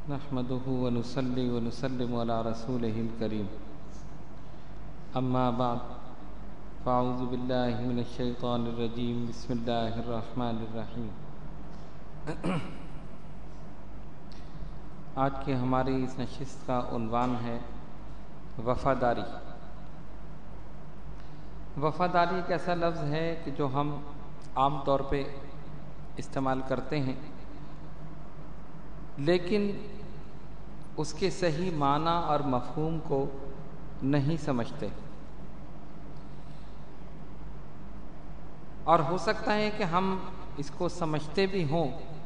نحمده ونصلي ونسلم على رسوله الكريم اما بعد فاعوذ بالله من الشیطان الرجیم بسم اللہ الرحمن الرحیم۔ آج کی ہماری اس نشست کا عنوان ہے وفاداری۔ وفاداری ایک ایسا لفظ ہے کہ جو ہم عام طور پہ استعمال کرتے ہیں، لیکن اس کے صحیح معنی اور مفہوم کو نہیں سمجھتے، اور ہو سکتا ہے کہ ہم اس کو سمجھتے بھی ہوں،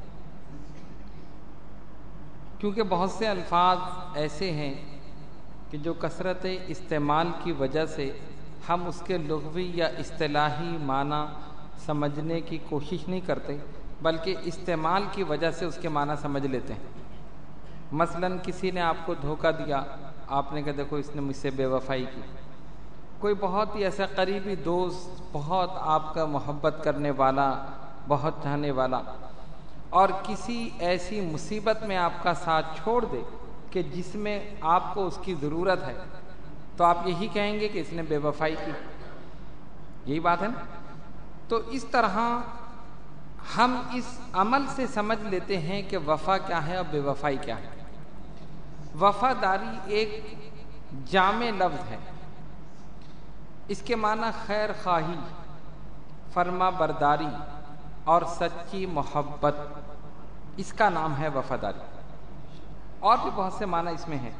کیونکہ بہت سے الفاظ ایسے ہیں کہ جو کثرت استعمال کی وجہ سے ہم اس کے لغوی یا اصطلاحی معنی سمجھنے کی کوشش نہیں کرتے، بلکہ استعمال کی وجہ سے اس کے معنی سمجھ لیتے ہیں۔ مثلا کسی نے آپ کو دھوکہ دیا، آپ نے کہا دیکھو اس نے مجھ سے بے وفائی کی۔ کوئی بہت ہی ایسا قریبی دوست، بہت آپ کا محبت کرنے والا، بہت چاہنے والا، اور کسی ایسی مصیبت میں آپ کا ساتھ چھوڑ دے کہ جس میں آپ کو اس کی ضرورت ہے، تو آپ یہی کہیں گے کہ اس نے بے وفائی کی۔ یہی بات ہے نا؟ تو اس طرح ہم اس عمل سے سمجھ لیتے ہیں کہ وفا کیا ہے اور بے وفائی کیا ہے۔ وفاداری ایک جامع لفظ ہے، اس کے معنی خیر خواہی، فرما برداری اور سچی محبت، اس کا نام ہے وفاداری۔ اور بھی بہت سے معنی اس میں ہیں۔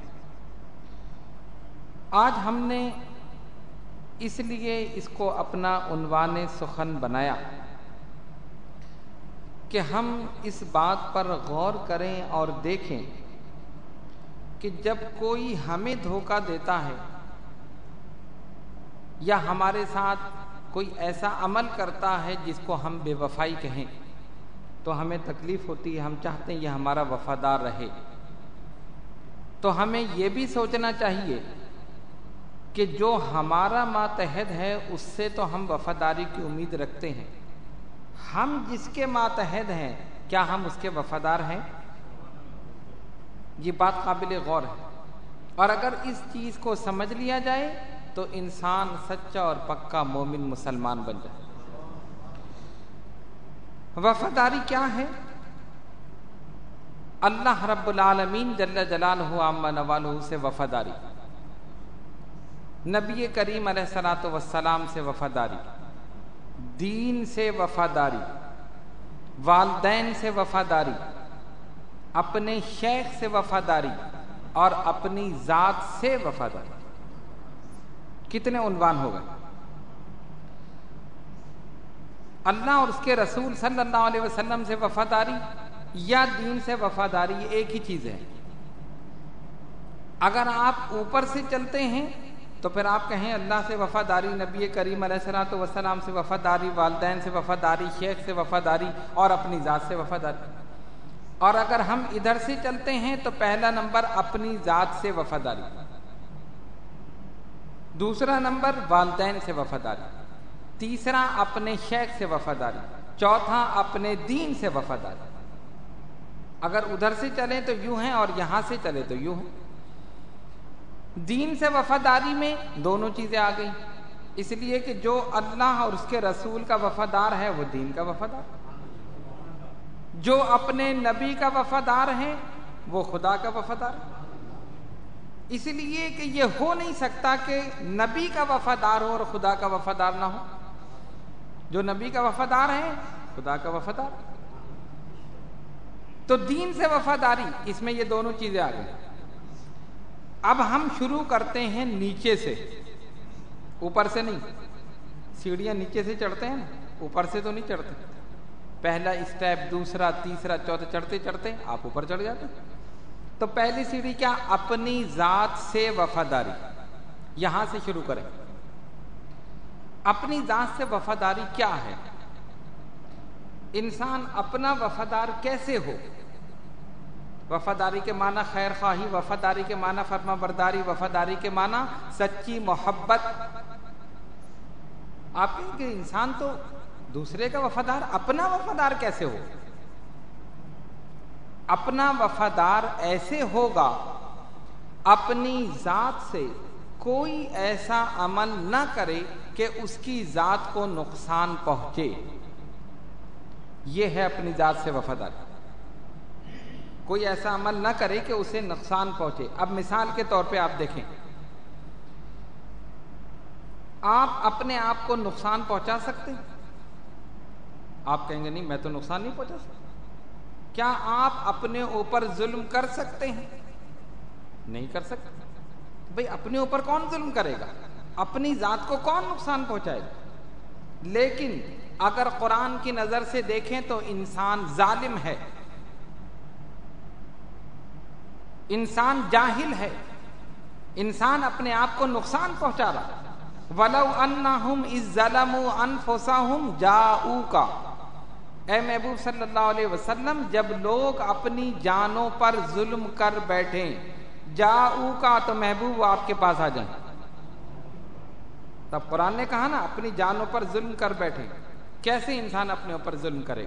آج ہم نے اس لیے اس کو اپنا عنوان سخن بنایا کہ ہم اس بات پر غور کریں اور دیکھیں کہ جب کوئی ہمیں دھوکہ دیتا ہے یا ہمارے ساتھ کوئی ایسا عمل کرتا ہے جس کو ہم بے وفائی کہیں، تو ہمیں تکلیف ہوتی ہے، ہم چاہتے ہیں یہ ہمارا وفادار رہے۔ تو ہمیں یہ بھی سوچنا چاہیے کہ جو ہمارا ماتحت ہے اس سے تو ہم وفاداری کی امید رکھتے ہیں، ہم جس کے ماتحت ہیں کیا ہم اس کے وفادار ہیں؟ یہ بات قابل غور ہے، اور اگر اس چیز کو سمجھ لیا جائے تو انسان سچا اور پکا مومن مسلمان بن جائے۔ وفاداری کیا ہے؟ اللہ رب العالمین جل جلالہ عما نوالہ سے وفاداری، نبی کریم علیہ الصلوۃ والسلام سے وفاداری، دین سے وفاداری، والدین سے وفاداری، اپنے شیخ سے وفاداری اور اپنی ذات سے وفاداری۔ کتنے عنوان ہو گئے؟ اللہ اور اس کے رسول صلی اللہ علیہ وسلم سے وفاداری یا دین سے وفاداری، یہ ایک ہی چیز ہے۔ اگر آپ اوپر سے چلتے ہیں تو پھر آپ کہیں اللہ سے وفاداری، نبی کریم علیہ الصلوۃ والسلام سے وفاداری، والدین سے وفاداری، شیخ سے وفاداری اور اپنی ذات سے وفاداری۔ اور اگر ہم ادھر سے چلتے ہیں تو پہلا نمبر اپنی ذات سے وفاداری، دوسرا نمبر والدین سے وفاداری، تیسرا اپنے شیخ سے وفاداری، چوتھا اپنے دین سے وفاداری۔ اگر ادھر سے چلیں تو یوں ہیں اور یہاں سے چلے تو یوں ہیں۔ دین سے وفاداری میں دونوں چیزیں آ گئی، اس لیے کہ جو اللہ اور اس کے رسول کا وفادار ہے وہ دین کا وفادار، جو اپنے نبی کا وفادار ہے وہ خدا کا وفادار۔ اس لیے کہ یہ ہو نہیں سکتا کہ نبی کا وفادار ہو اور خدا کا وفادار نہ ہو۔ جو نبی کا وفادار ہے خدا کا وفادار۔ تو دین سے وفاداری، اس میں یہ دونوں چیزیں آ گئی۔ اب ہم شروع کرتے ہیں نیچے سے، اوپر سے نہیں۔ سیڑھیاں نیچے سے چڑھتے ہیں نا، اوپر سے تو نہیں چڑھتے۔ پہلا اسٹیپ، دوسرا، تیسرا، چوتھا، چڑھتے چڑھتے آپ اوپر چڑھ جاتے۔ تو پہلی سیڑھی کیا؟ اپنی ذات سے وفاداری، یہاں سے شروع کریں۔ اپنی ذات سے وفاداری کیا ہے؟ انسان اپنا وفادار کیسے ہو؟ وفاداری کے معنی خیر خواہی، وفاداری کے معنی فرما برداری، وفاداری کے معنی سچی محبت۔ آپ کہیں کہ انسان تو دوسرے کا وفادار، اپنا وفادار کیسے ہو؟ اپنا وفادار ایسے ہوگا اپنی ذات سے کوئی ایسا عمل نہ کرے کہ اس کی ذات کو نقصان پہنچے. یہ ہے اپنی ذات سے وفاداری. کوئی ایسا عمل نہ کرے کہ اسے نقصان پہنچے. اب مثال کے طور پہ آپ دیکھیں، آپ اپنے آپ کو نقصان پہنچا سکتے ہیں؟ آپ کہیں گے نہیں، میں تو نقصان نہیں پہنچا سکتا. کیا آپ اپنے اوپر ظلم کر سکتے ہیں؟ نہیں کر سکتے. بھئی اپنے اوپر کون ظلم کرے گا؟ اپنی ذات کو کون نقصان پہنچائے گا؟ لیکن اگر قرآن کی نظر سے دیکھیں تو انسان ظالم ہے، انسان جاہل ہے، انسان اپنے آپ کو نقصان پہنچا رہا. وَلَوْ أَنَّهُمْ إِذْ ظَلَمُوا أَنفُسَهُمْ جَاءُوكَ، اے محبوب صلی اللہ علیہ وسلم، جب لوگ اپنی جانوں پر ظلم کر بیٹھیں، جاؤکا تو محبوب وہ آپ کے پاس آ جائیں. تب قرآن نے کہا نا اپنی جانوں پر ظلم کر بیٹھے. کیسے انسان اپنے اوپر ظلم کرے؟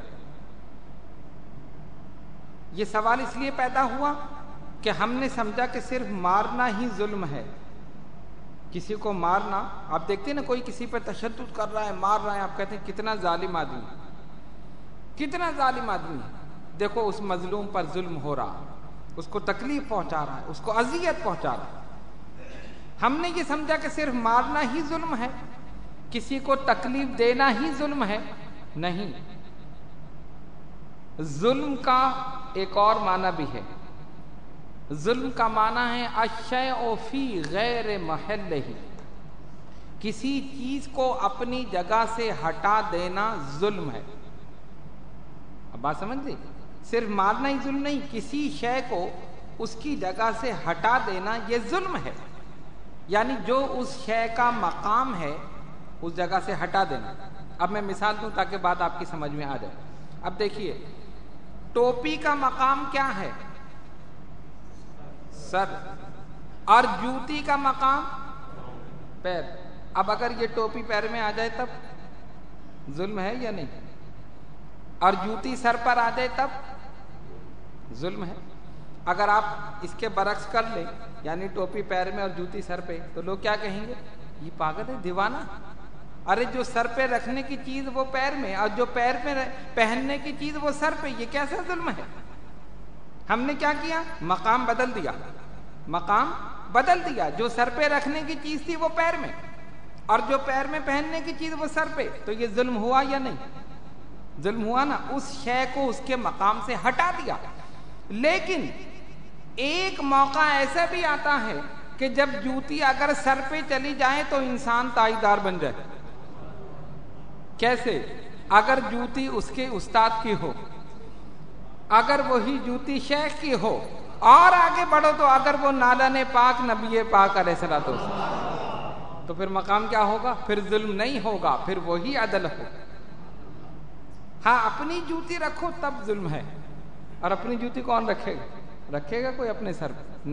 یہ سوال اس لیے پیدا ہوا کہ ہم نے سمجھا کہ صرف مارنا ہی ظلم ہے. کسی کو مارنا، آپ دیکھتے ہیں نا کوئی کسی پہ تشدد کر رہا ہے، مار رہا ہے، آپ کہتے ہیں کتنا ظالم آدمی، کتنا ظالم آدمی. دیکھو اس مظلوم پر ظلم ہو رہا، اس کو تکلیف پہنچا رہا ہے، اس کو اذیت پہنچا رہا ہے. ہم نے یہ سمجھا کہ صرف مارنا ہی ظلم ہے، کسی کو تکلیف دینا ہی ظلم ہے. نہیں، ظلم کا ایک اور معنی بھی ہے. ظلم کا معنی ہے الشیء فی غیر محلہ، کسی چیز کو اپنی جگہ سے ہٹا دینا ظلم ہے. اب بات سمجھ لیں، صرف مارنا ہی ظلم نہیں، کسی شے کو اس کی جگہ سے ہٹا دینا یہ ظلم ہے. یعنی جو اس شے کا مقام ہے اس جگہ سے ہٹا دینا. اب میں مثال دوں تاکہ بات آپ کی سمجھ میں آ جائے. اب دیکھیے، ٹوپی کا مقام کیا ہے؟ سر. اور جوتی کا مقام پیر. اب اگر یہ ٹوپی پیر میں آ جائے تب ظلم ہے یا نہیں؟ اور جوتی سر پر آ جائے تب ظلم ہے. اگر آپ اس کے برعکس کر لیں، یعنی ٹوپی پیر میں اور جوتی سر پہ، تو لوگ کیا کہیں گے؟ یہ پاگل ہے، دیوانہ. ارے جو سر پہ رکھنے کی چیز وہ پیر میں، اور جو پیر پہ پہننے کی چیز وہ سر پہ، یہ کیسا ظلم ہے؟ ہم نے کیا کیا؟ مقام بدل دیا. مقام بدل دیا. جو سر پہ رکھنے کی چیز تھی وہ پیر میں، اور جو پیر میں پہننے کی چیز وہ سر پہ. تو یہ ظلم ہوا یا نہیں؟ ظلم ہوا نا. اس شے کو اس کے مقام سے ہٹا دیا. لیکن ایک موقع ایسا بھی آتا ہے کہ جب جوتی اگر سر پہ چلی جائے تو انسان تائیدار بن جائے. کیسے؟ اگر جوتی اس کے استاد کی ہو، اگر وہی جوتی شیخ کی ہو، اور آگے بڑھو تو اگر وہ نالن پاک نبی پاک علیہ الصلوۃ والسلام، تو پھر مقام کیا ہوگا؟ پھر ظلم نہیں ہوگا، پھر وہی عدل ہو. ہاں، اپنی جوتی رکھو تب ظلم ہے. اور اپنی جوتی کون رکھے گا؟ رکھے گا کوئی اپنے سر پہ؟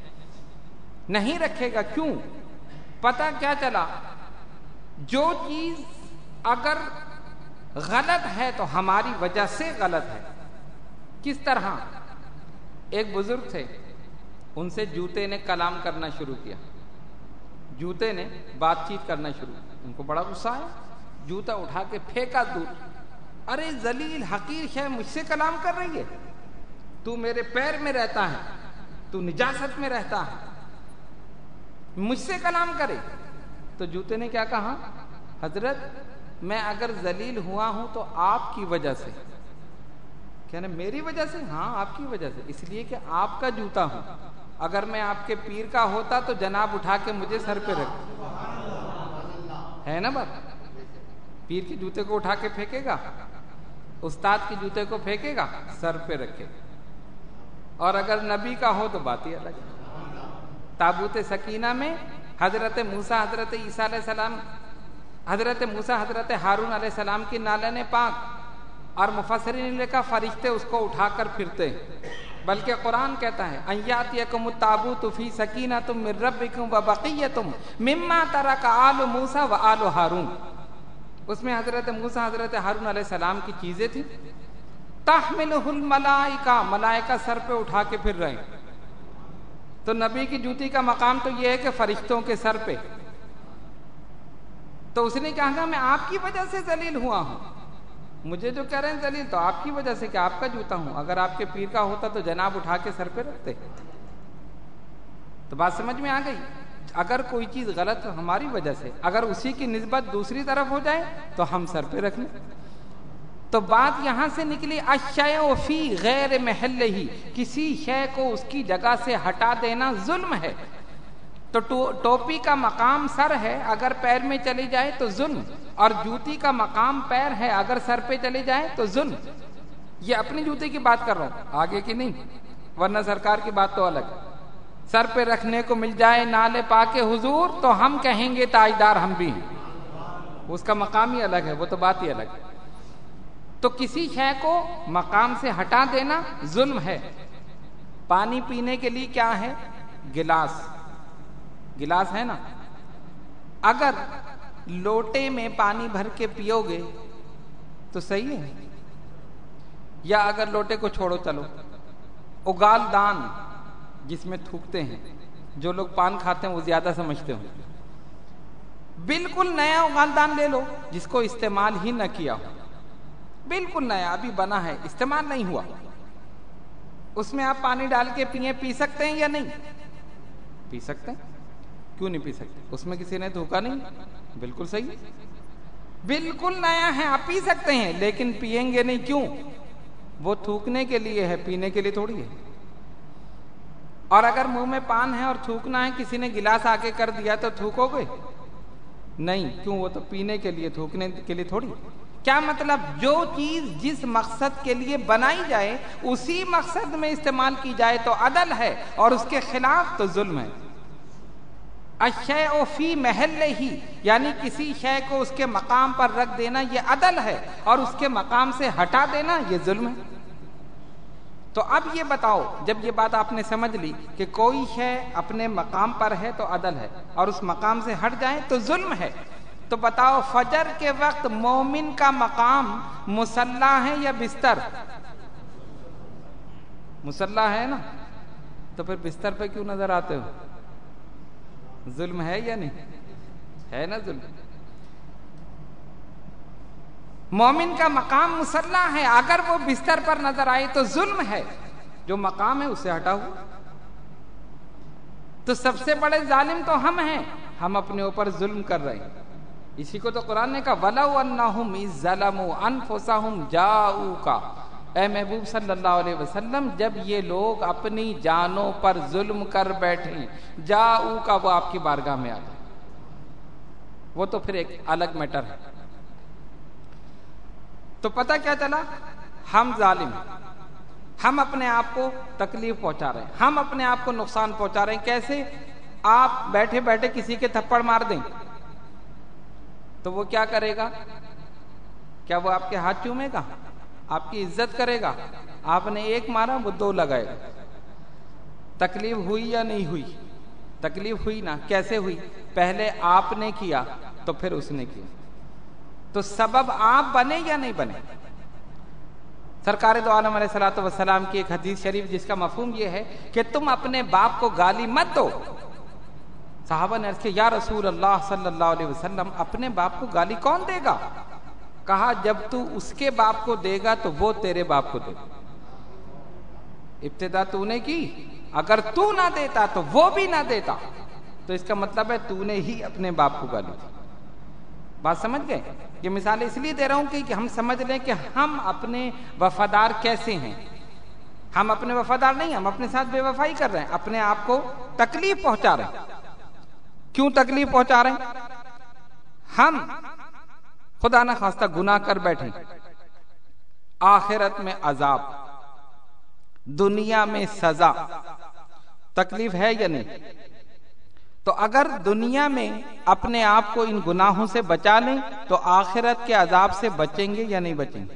نہیں رکھے گا. کیوں؟ پتہ کیا چلا؟ جو چیز اگر غلط ہے تو ہماری وجہ سے غلط ہے. کس طرح؟ ایک بزرگ تھے، ان سے جوتے نے کلام کرنا شروع کیا. جوتے نے بات چیت کرنا شروع. ان کو بڑا غصہ آیا، جوتا اٹھا کے پھینکا دور. ارے ذلیل حقیر شے، مجھ سے کلام کر رہی ہے؟ تو میرے پیر میں رہتا ہے، تو نجاست میں رہتا ہے، مجھ سے کلام کرے؟ تو جوتے نے کیا کہا؟ حضرت میں اگر ذلیل ہوا ہوں تو آپ کی وجہ سے. کہنا میری وجہ سے؟ ہاں آپ کی وجہ سے، اس لیے کہ آپ کا جوتا ہوں. اگر میں آپ کے پیر کا ہوتا تو جناب اٹھا کے مجھے سر پہ رکھ. ہے نا بات؟ پیر کے جوتے کو اٹھا کے پھینکے گا، استاد کے جوتے کو پھینکے گا، سر پہ رکھے گا. اور اگر نبی کا ہو تو بات ہی الگ. تابوت سکینہ میں حضرت موسیٰ، حضرت عیسیٰ علیہ السلام، حضرت موسیٰ، حضرت ہارون علیہ السلام کی نالن پاک، اور مفسرین نے لکھا فرشتے اس کو اٹھا کر پھرتے ہیں. بلکہ قرآن کہتا ہے ان یاتیکم التابوت فی سکینۃ من ربکم وبقیۃ مما ترک آل موسیٰ وآل ہارون. اس میں حضرت موسیٰ، حضرت ہارون علیہ السلام کی چیزیں تھیں، اور حضرت موسیٰ، حضرت ہارون علیہ السلام کی چیزیں تھیں. اور جو چیز اگر غلط ہے تو ہماری وجہ سے غلط ہے. ظلم کا ایک اور معنی ہے. ظلم کا معنی ہے الشیء فی غیر محلہ، کسی چیز کو اپنی جگہ سے ہٹا دینا ظلم ہے. تحملہ الملائکہ، ملائکہ سر پہ اٹھا کے پھر رہے ہیں۔ تو نبی کی جوتی کا مقام تو یہ ہے کہ فرشتوں کے سر پہ۔ تو اس نے کہا میں آپ کی وجہ سے ذلیل ہوا ہوں، مجھے جو کہہ رہے ہیں ذلیل تو آپ کی وجہ سے کہ آپ کا جوتا ہوں، اگر آپ کے پیر کا ہوتا تو جناب اٹھا کے سر پہ رکھتے۔ تو بات سمجھ میں آ گئی؟ اگر کوئی چیز غلط ہماری وجہ سے، اگر اسی کی نسبت دوسری طرف ہو جائے تو ہم سر پہ رکھ لیں۔ تو بات یہاں سے نکلی الشیء فی غیر محلہ، کسی شے کو اس کی جگہ سے ہٹا دینا ظلم ہے۔ تو ٹوپی کا مقام سر ہے، اگر پیر میں چلی جائے تو ظلم، اور جوتی کا مقام پیر ہے، اگر سر پہ چلی جائے تو ظلم۔ یہ اپنی جوتی کی بات کر رہا ہوں، آگے کی نہیں، ورنہ سرکار کی بات تو الگ۔ سر پہ رکھنے کو مل جائے نالے پاک حضور تو ہم کہیں گے تاجدار ہم بھی ہیں، اس کا مقام ہی الگ ہے، وہ تو بات ہی الگ ہے۔ تو کسی شے کو مقام سے ہٹا دینا ظلم ہے۔ پانی پینے کے لیے کیا ہے؟ گلاس، گلاس ہے نا، اگر لوٹے میں پانی بھر کے پیو گے تو صحیح ہے، یا اگر لوٹے کو چھوڑو چلو، اگال دان جس میں تھوکتے ہیں، جو لوگ پان کھاتے ہیں وہ زیادہ سمجھتے ہوں، بالکل نیا اگال دان لے لو جس کو استعمال ہی نہ کیا ہو، بالکل نیا ابھی بنا ہے، استعمال نہیں ہوا، اس میں آپ پانی ڈال کے پیئیں، پی سکتے ہیں یا نہیں؟ پی سکتے ہیں، کیوں نہیں پی سکتے؟ اس میں کسی نے تھوکا نہیں، بالکل صحیح، بالکل نیا ہے، آپ پی سکتے ہیں، لیکن پیئیں گے نہیں، کیوں؟ وہ تھوکنے کے لیے ہے، پینے کے لیے تھوڑی ہے۔ اور اگر منہ میں پان ہے اور تھوکنا ہے، کسی نے گلاس آگے کر دیا تو تھوکو گے نہیں، کیوں؟ وہ تو پینے کے لیے، تھوکنے کے لیے تھوڑی۔ کیا مطلب؟ جو چیز جس مقصد کے لیے بنائی جائے اسی مقصد میں استعمال کی جائے تو عدل ہے، اور اس کے خلاف تو ظلم ہے۔ الشیء فی محلہ، یعنی کسی شے کو اس کے مقام پر رکھ دینا یہ عدل ہے، اور اس کے مقام سے ہٹا دینا یہ ظلم ہے۔ تو اب یہ بتاؤ، جب یہ بات آپ نے سمجھ لی کہ کوئی شے اپنے مقام پر ہے تو عدل ہے، اور اس مقام سے ہٹ جائے تو ظلم ہے، تو بتاؤ فجر کے وقت مومن کا مقام مصلی ہے یا بستر؟ مصلی ہے نا، تو پھر بستر پہ کیوں نظر آتے ہو؟ ظلم ہے یا نہیں؟ ہے نا ظلم۔ مومن کا مقام مصلی ہے، اگر وہ بستر پر نظر آئے تو ظلم ہے، جو مقام ہے اسے ہٹا ہوا۔ تو سب سے بڑے ظالم تو ہم ہیں، ہم اپنے اوپر ظلم کر رہے ہیں۔ اسی کو تو قرآن نے کہا وَلَوْ أَنَّهُمْ إِذْ ظَلَمُوا أَنفُسَهُمْ جَاءُوكَ، اے محبوب صلی اللہ علیہ وسلم، جب یہ لوگ اپنی جانوں پر ظلم کر بیٹھیں، جاءوكَ، وہ آپ کی بارگاہ میں آ جائیں، وہ تو پھر ایک الگ میٹر ہے۔ تو پتہ کیا چلا؟ ہم ظالم ہیں، ہم اپنے آپ کو تکلیف پہنچا رہے ہیں، ہم اپنے آپ کو نقصان پہنچا رہے ہیں۔ کیسے؟ آپ بیٹھے بیٹھے کسی کے تھپڑ مار دیں تو وہ کیا کرے گا؟ کیا وہ آپ کے ہاتھ چومے گا؟ آپ کی عزت کرے گا؟ آپ نے ایک مارا، وہ دو لگائے گا۔ تکلیف ہوئی یا نہیں ہوئی؟ تکلیف ہوئی نا۔ کیسے ہوئی؟ پہلے آپ نے کیا تو پھر اس نے کیا، تو سبب آپ بنے یا نہیں بنے؟ سرکار دو عالم علیہ الصلوۃ والسلام کی ایک حدیث شریف جس کا مفہوم یہ ہے کہ تم اپنے باپ کو گالی مت دو۔ صحابہ نے عرض کیا یا رسول اللہ صلی اللہ علیہ وسلم، اپنے باپ کو گالی کون دے گا؟ کہا جب تو اس کے باپ کو دے گا تو وہ تیرے باپ کو دے گا۔ ابتدا تو نے کی، اگر تو نہ دیتا تو وہ بھی نہ دیتا، تو اس کا مطلب ہے تو نے ہی اپنے باپ کو گالی دی۔ بات سمجھ گئے؟ یہ مثال اس لیے دے رہا ہوں کہ ہم سمجھ لیں کہ ہم اپنے وفادار کیسے ہیں۔ ہم اپنے وفادار نہیں، ہم اپنے ساتھ بے وفائی کر رہے ہیں، اپنے آپ کو تکلیف پہنچا رہے ہیں۔ کیوں تکلیف پہنچا رہے ہیں؟ ہم خدا نہ خواستہ گناہ کر بیٹھے، آخرت میں عذاب، دنیا میں سزا، تکلیف ہے یا نہیں؟ تو اگر دنیا میں اپنے آپ کو ان گناہوں سے بچا لیں تو آخرت کے عذاب سے بچیں گے یا نہیں بچیں گے؟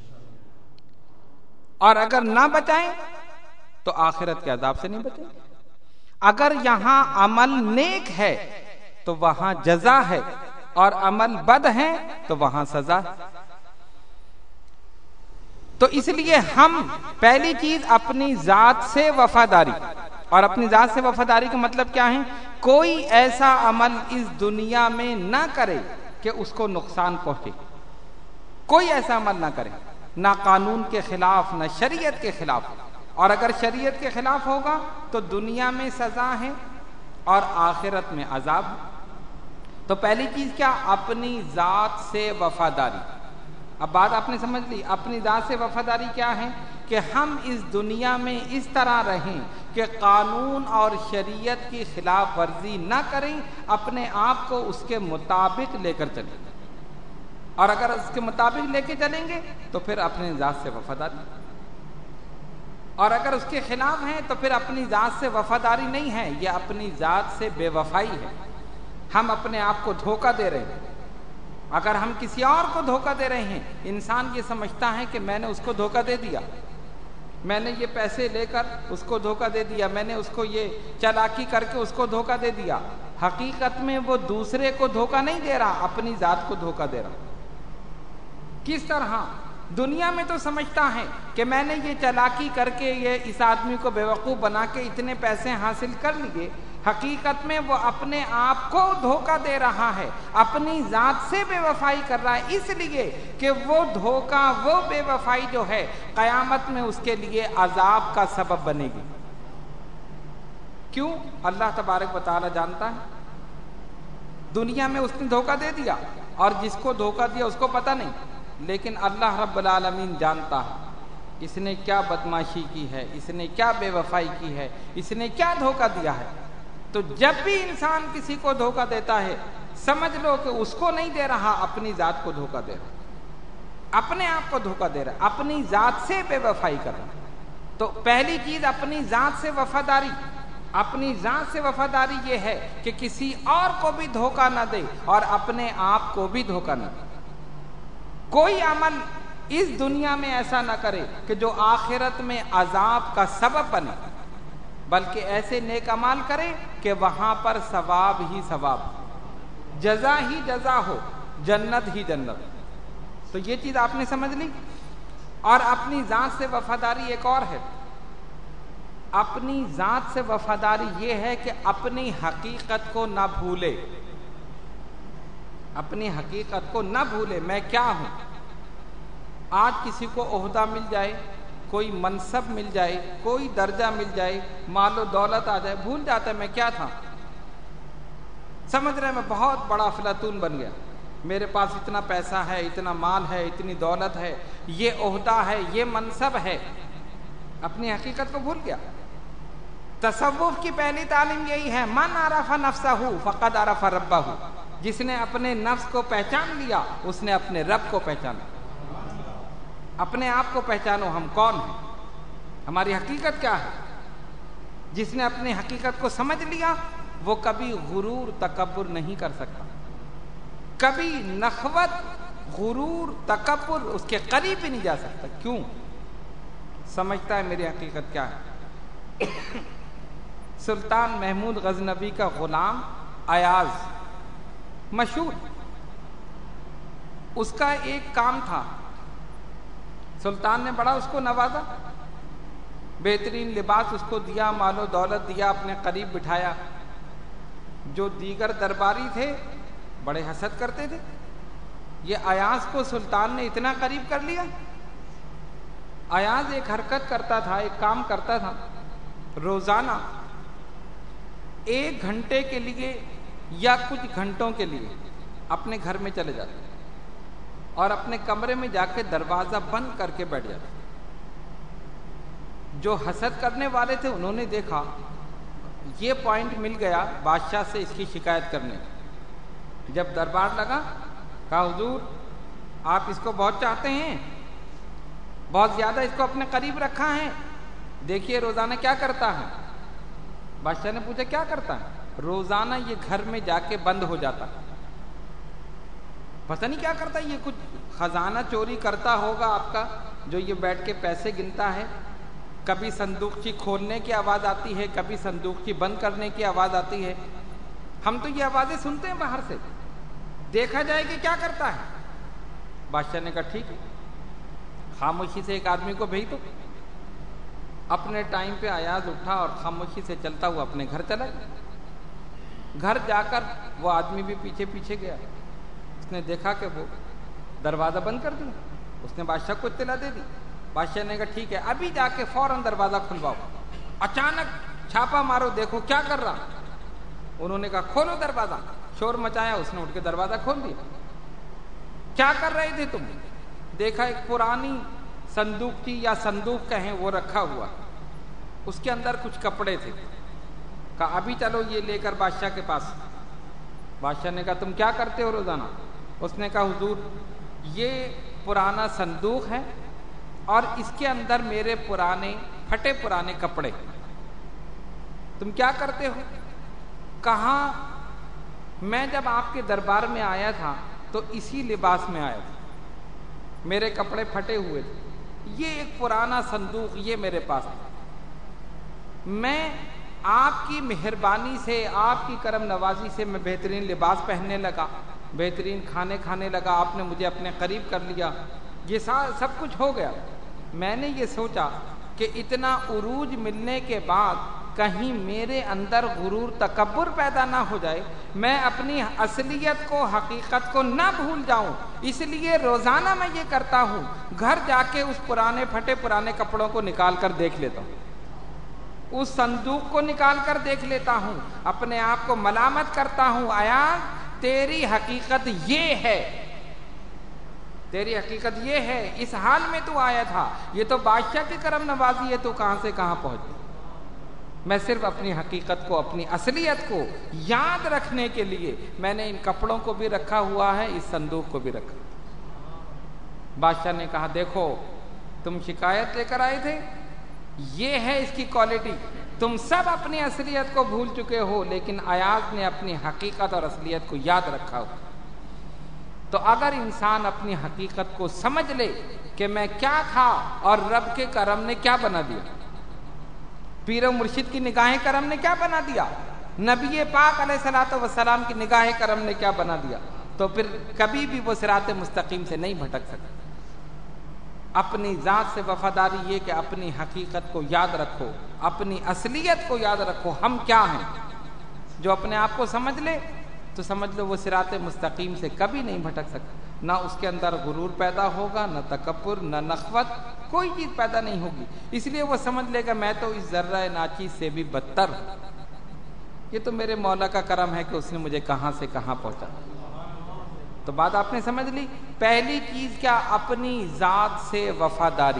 اور اگر نہ بچائیں تو آخرت کے عذاب سے نہیں بچیں گے۔ اگر یہاں عمل نیک ہے تو وہاں جزا ہے، اور عمل بد ہے تو وہاں سزا ہے۔ تو اس لیے ہم پہلی چیز اپنی ذات سے وفاداری، اور اپنی ذات سے وفاداری کا مطلب کیا ہے؟ کوئی ایسا عمل اس دنیا میں نہ کرے کہ اس کو نقصان پہنچے، کوئی ایسا عمل نہ کرے، نہ قانون کے خلاف نہ شریعت کے خلاف، اور اگر شریعت کے خلاف ہوگا تو دنیا میں سزا ہے اور آخرت میں عذاب۔ تو پہلی چیز کیا؟ اپنی ذات سے وفاداری۔ اب بات آپ نے سمجھ لی، اپنی ذات سے وفاداری کیا ہے؟ کہ ہم اس دنیا میں اس طرح رہیں کہ قانون اور شریعت کی خلاف ورزی نہ کریں، اپنے آپ کو اس کے مطابق لے کر چلیں، اور اگر اس کے مطابق لے کے چلیں گے تو پھر اپنی ذات سے وفاداری، اور اگر اس کے خلاف ہیں تو پھر اپنی ذات سے وفاداری نہیں ہے، یہ اپنی ذات سے بے وفائی ہے۔ ہم اپنے آپ کو دھوکہ دے رہے ہیں۔ اگر ہم کسی اور کو دھوکہ دے رہے ہیں، انسان یہ سمجھتا ہے کہ میں نے اس کو دھوکہ دے دیا، میں نے یہ پیسے لے کر اس کو دھوکہ دے دیا، میں نے اس کو یہ چالاکی کر کے اس کو دھوکہ دے دیا۔ حقیقت میں وہ دوسرے کو دھوکہ نہیں دے رہا، اپنی ذات کو دھوکہ دے رہا۔ کس طرح؟ دنیا میں تو سمجھتا ہے کہ میں نے یہ چالاکی کر کے یہ اس آدمی کو بیوقوف بنا کے اتنے پیسے حاصل کر لیے، حقیقت میں وہ اپنے آپ کو دھوکہ دے رہا ہے، اپنی ذات سے بے وفائی کر رہا ہے، اس لیے کہ وہ دھوکہ، وہ بے وفائی جو ہے قیامت میں اس کے لیے عذاب کا سبب بنے گی۔ کیوں؟ اللہ تبارک و تعالی جانتا ہے۔ دنیا میں اس نے دھوکہ دے دیا، اور جس کو دھوکہ دیا اس کو پتہ نہیں، لیکن اللہ رب العالمین جانتا ہے اس نے کیا بدماشی کی ہے، اس نے کیا بے وفائی کی ہے، اس نے کیا دھوکہ دیا ہے۔ تو جب بھی انسان کسی کو دھوکہ دیتا ہے، سمجھ لو کہ اس کو نہیں دے رہا، اپنی ذات کو دھوکہ دے رہا، اپنے آپ کو دھوکہ دے رہا ہے، اپنی ذات سے بے وفائی کر رہا ہے۔ تو پہلی چیز اپنی ذات سے وفاداری، اپنی ذات سے وفاداری یہ ہے کہ کسی اور کو بھی دھوکہ نہ دے اور اپنے آپ کو بھی دھوکہ نہ دے۔ کوئی عمل اس دنیا میں ایسا نہ کرے کہ جو آخرت میں عذاب کا سبب بنے، بلکہ ایسے نیک اعمال کرے کہ وہاں پر ثواب ہی ثواب، جزا ہی جزا ہو، جنت ہی جنت۔ تو یہ چیز آپ نے سمجھ لی۔ اور اپنی ذات سے وفاداری ایک اور ہے، اپنی ذات سے وفاداری یہ ہے کہ اپنی حقیقت کو نہ بھولے، اپنی حقیقت کو نہ بھولے، میں کیا ہوں۔ آج کسی کو عہدہ مل جائے، کوئی منصب مل جائے، کوئی درجہ مل جائے، مال و دولت آ جائے، بھول جاتا ہے میں کیا تھا۔ سمجھ رہے میں بہت بڑا افلاطون بن گیا، میرے پاس اتنا پیسہ ہے، اتنا مال ہے، اتنی دولت ہے، یہ عہدہ ہے، یہ منصب ہے، اپنی حقیقت کو بھول گیا۔ تصوف کی پہلی تعلیم یہی ہے، من عرف نفسہ فقد عرف ربہ، جس نے اپنے نفس کو پہچان لیا اس نے اپنے رب کو پہچانا۔ اپنے آپ کو پہچانو، ہم کون ہیں، ہماری حقیقت کیا ہے۔ جس نے اپنی حقیقت کو سمجھ لیا وہ کبھی غرور تکبر نہیں کر سکتا، کبھی نخوت غرور تکبر اس کے قریب بھی نہیں جا سکتا۔ کیوں؟ سمجھتا ہے میری حقیقت کیا ہے۔ سلطان محمود غزنوی کا غلام ایاز مشہور، اس کا ایک کام تھا، سلطان نے بڑا اس کو نوازا، بہترین لباس اس کو دیا، مال و دولت دیا، اپنے قریب بٹھایا۔ جو دیگر درباری تھے بڑے حسد کرتے تھے، یہ ایاز کو سلطان نے اتنا قریب کر لیا۔ ایاز ایک حرکت کرتا تھا، ایک کام کرتا تھا، روزانہ 1 گھنٹے کے لیے یا کچھ گھنٹوں کے لیے اپنے گھر میں چلے جاتے اور اپنے کمرے میں جا کے دروازہ بند کر کے بیٹھ جاتے۔ جو حسد کرنے والے تھے انہوں نے دیکھا یہ پوائنٹ مل گیا بادشاہ سے اس کی شکایت کرنے۔ جب دربار لگا کہا حضور آپ اس کو بہت چاہتے ہیں، بہت زیادہ اس کو اپنے قریب رکھا ہے، دیکھیے روزانہ کیا کرتا ہے۔ بادشاہ نے پوچھا کیا کرتا ہے؟ روزانہ یہ گھر میں جا کے بند ہو جاتا، پتہ نہیں کیا کرتا، یہ کچھ خزانہ چوری کرتا ہوگا آپ کا، جو یہ بیٹھ کے پیسے گنتا ہے۔ کبھی صندوقچی کھولنے کی آواز آتی ہے، کبھی صندوقچی بند کرنے کی آواز آتی ہے، ہم تو یہ آوازیں سنتے ہیں باہر سے، دیکھا جائے کہ کیا کرتا ہے۔ بادشاہ نے کہا ٹھیک ہے، خاموشی سے ایک آدمی کو بھیج دو. اپنے ٹائم پہ ایاز اٹھا اور خاموشی سے چلتا ہوا اپنے گھر چلا گیا. گھر جا کر وہ آدمی بھی پیچھے پیچھے گیا. اس نے دیکھا کہ وہ دروازہ بند کر دیا. اس نے بادشاہ کو اطلاع دے دی. بادشاہ نے کہا ٹھیک ہے ابھی جا کے فوراً دروازہ کھلواؤ. اچانک چھاپا مارو دیکھو کیا کر رہا. انہوں نے کہا کھولو دروازہ. شور مچایا. اس نے اٹھ کے دروازہ کھول دیا. کیا کر رہے تھے تم؟ دیکھا ایک پرانی صندوق تھی یا صندوق کہیں وہ رکھا ہوا. اس کے اندر کچھ کپڑے تھے. کہا ابھی چلو یہ لے کر بادشاہ کے پاس. بادشاہ نے کہا تم کیا کرتے ہو روزانہ؟ اس نے کہا حضور یہ پرانا صندوق ہے اور اس کے اندر میرے پرانے پھٹے پرانے کپڑے. تم کیا کرتے ہو؟ کہا میں جب آپ کے دربار میں آیا تھا تو اسی لباس میں آیا تھا. میرے کپڑے پھٹے ہوئے تھے. یہ ایک پرانا صندوق یہ میرے پاس ہے. میں آپ کی مہربانی سے آپ کی کرم نوازی سے میں بہترین لباس پہننے لگا, بہترین کھانے کھانے لگا. آپ نے مجھے اپنے قریب کر لیا. یہ سب کچھ ہو گیا. میں نے یہ سوچا کہ اتنا عروج ملنے کے بعد کہیں میرے اندر غرور تکبر پیدا نہ ہو جائے, میں اپنی اصلیت کو حقیقت کو نہ بھول جاؤں. اس لیے روزانہ میں یہ کرتا ہوں, گھر جا کے اس پرانے پھٹے پرانے کپڑوں کو نکال کر دیکھ لیتا ہوں, اس صندوق کو نکال کر دیکھ لیتا ہوں, اپنے آپ کو ملامت کرتا ہوں. ایاز تیری حقیقت یہ ہے, تیری حقیقت یہ ہے, اس حال میں تو آیا تھا. یہ تو بادشاہ کی کرم نوازی ہے, تو کہاں سے کہاں پہنچ. میں صرف اپنی حقیقت کو اپنی اصلیت کو یاد رکھنے کے لیے میں نے ان کپڑوں کو بھی رکھا ہوا ہے, اس صندوق کو بھی رکھا. بادشاہ نے کہا دیکھو تم شکایت لے کر آئے تھے, یہ ہے اس کی کوالٹی. تم سب اپنی اصلیت کو بھول چکے ہو, لیکن ایاز نے اپنی حقیقت اور اصلیت کو یاد رکھا ہو. تو اگر انسان اپنی حقیقت کو سمجھ لے کہ میں کیا تھا اور رب کے کرم نے کیا بنا دیا, پیر و مرشد کی نگاہ کرم نے کیا بنا دیا, نبی پاک علیہ الصلوۃ والسلام کی نگاہ کرم نے کیا بنا دیا, تو پھر کبھی بھی وہ صراط مستقیم سے نہیں بھٹک سکتا. اپنی ذات سے وفاداری یہ کہ اپنی حقیقت کو یاد رکھو, اپنی اصلیت کو یاد رکھو, ہم کیا ہیں. جو اپنے آپ کو سمجھ لے تو سمجھ لو وہ صراط مستقیم سے کبھی نہیں بھٹک سکتا. نہ اس کے اندر غرور پیدا ہوگا, نہ تکبر, نہ نخوت, کوئی چیز پیدا نہیں ہوگی. اس لیے وہ سمجھ لے گا میں تو اس ذرہ ناچیز سے بھی بدتر, یہ تو میرے مولا کا کرم ہے کہ اس نے مجھے کہاں سے کہاں پہنچا. تو بات آپ نے سمجھ لی. پہلی چیز کیا, اپنی ذات سے وفاداری,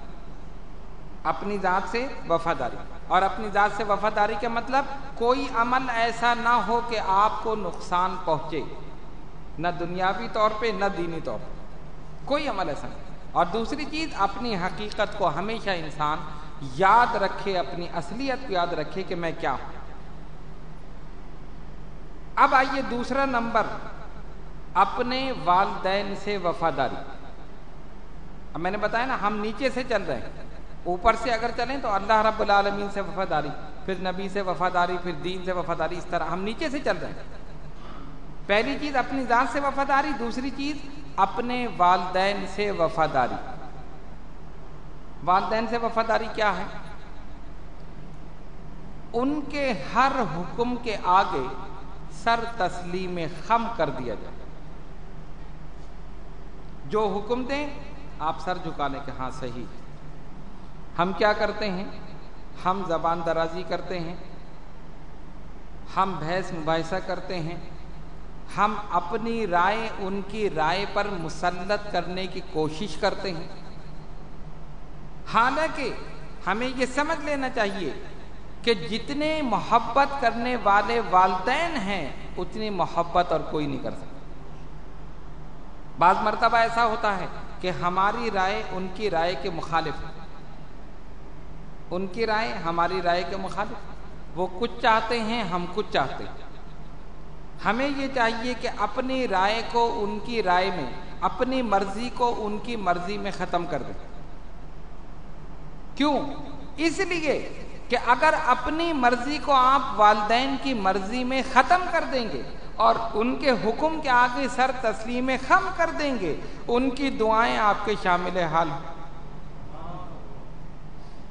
اپنی ذات سے وفاداری. اور اپنی ذات سے وفاداری کا مطلب کوئی عمل ایسا نہ ہو کہ آپ کو نقصان پہنچے, نہ دنیاوی طور پہ نہ دینی طور پہ, کوئی عمل ایسا نہیں. اور دوسری چیز اپنی حقیقت کو ہمیشہ انسان یاد رکھے, اپنی اصلیت کو یاد رکھے کہ میں کیا ہوں. اب آئیے دوسرا نمبر, اپنے والدین سے وفاداری. اب میں نے بتایا نا ہم نیچے سے چل رہے ہیں, اوپر سے اگر چلیں تو اللہ رب العالمین سے وفاداری, پھر نبی سے وفاداری, پھر دین سے وفاداری, اس طرح ہم نیچے سے چل رہے ہیں. پہلی چیز اپنی ذات سے وفاداری, دوسری چیز اپنے والدین سے وفاداری. والدین سے وفاداری کیا ہے؟ ان کے ہر حکم کے آگے سر تسلیم خم کر دیا جائے. جو حکم دیں آپ سر جھکانے کے, ہاں صحیح. ہم کیا کرتے ہیں, ہم زبان درازی کرتے ہیں, ہم بحث مباحثہ کرتے ہیں, ہم اپنی رائے ان کی رائے پر مسلط کرنے کی کوشش کرتے ہیں. حالانکہ ہمیں یہ سمجھ لینا چاہیے کہ جتنے محبت کرنے والے والدین ہیں اتنی محبت اور کوئی نہیں کر سکتا. بعض مرتبہ ایسا ہوتا ہے کہ ہماری رائے ان کی رائے کے مخالف ہے, ان کی رائے ہماری رائے کے مخالف. وہ کچھ چاہتے ہیں, ہم کچھ چاہتے ہیں. ہمیں یہ چاہیے کہ اپنی رائے کو ان کی رائے میں, اپنی مرضی کو ان کی مرضی میں ختم کر دیں. کیوں؟ اس لیے کہ اگر اپنی مرضی کو آپ والدین کی مرضی میں ختم کر دیں گے اور ان کے حکم کے آگے سر تسلیم خم کر دیں گے, ان کی دعائیں آپ کے شامل حال ہیں.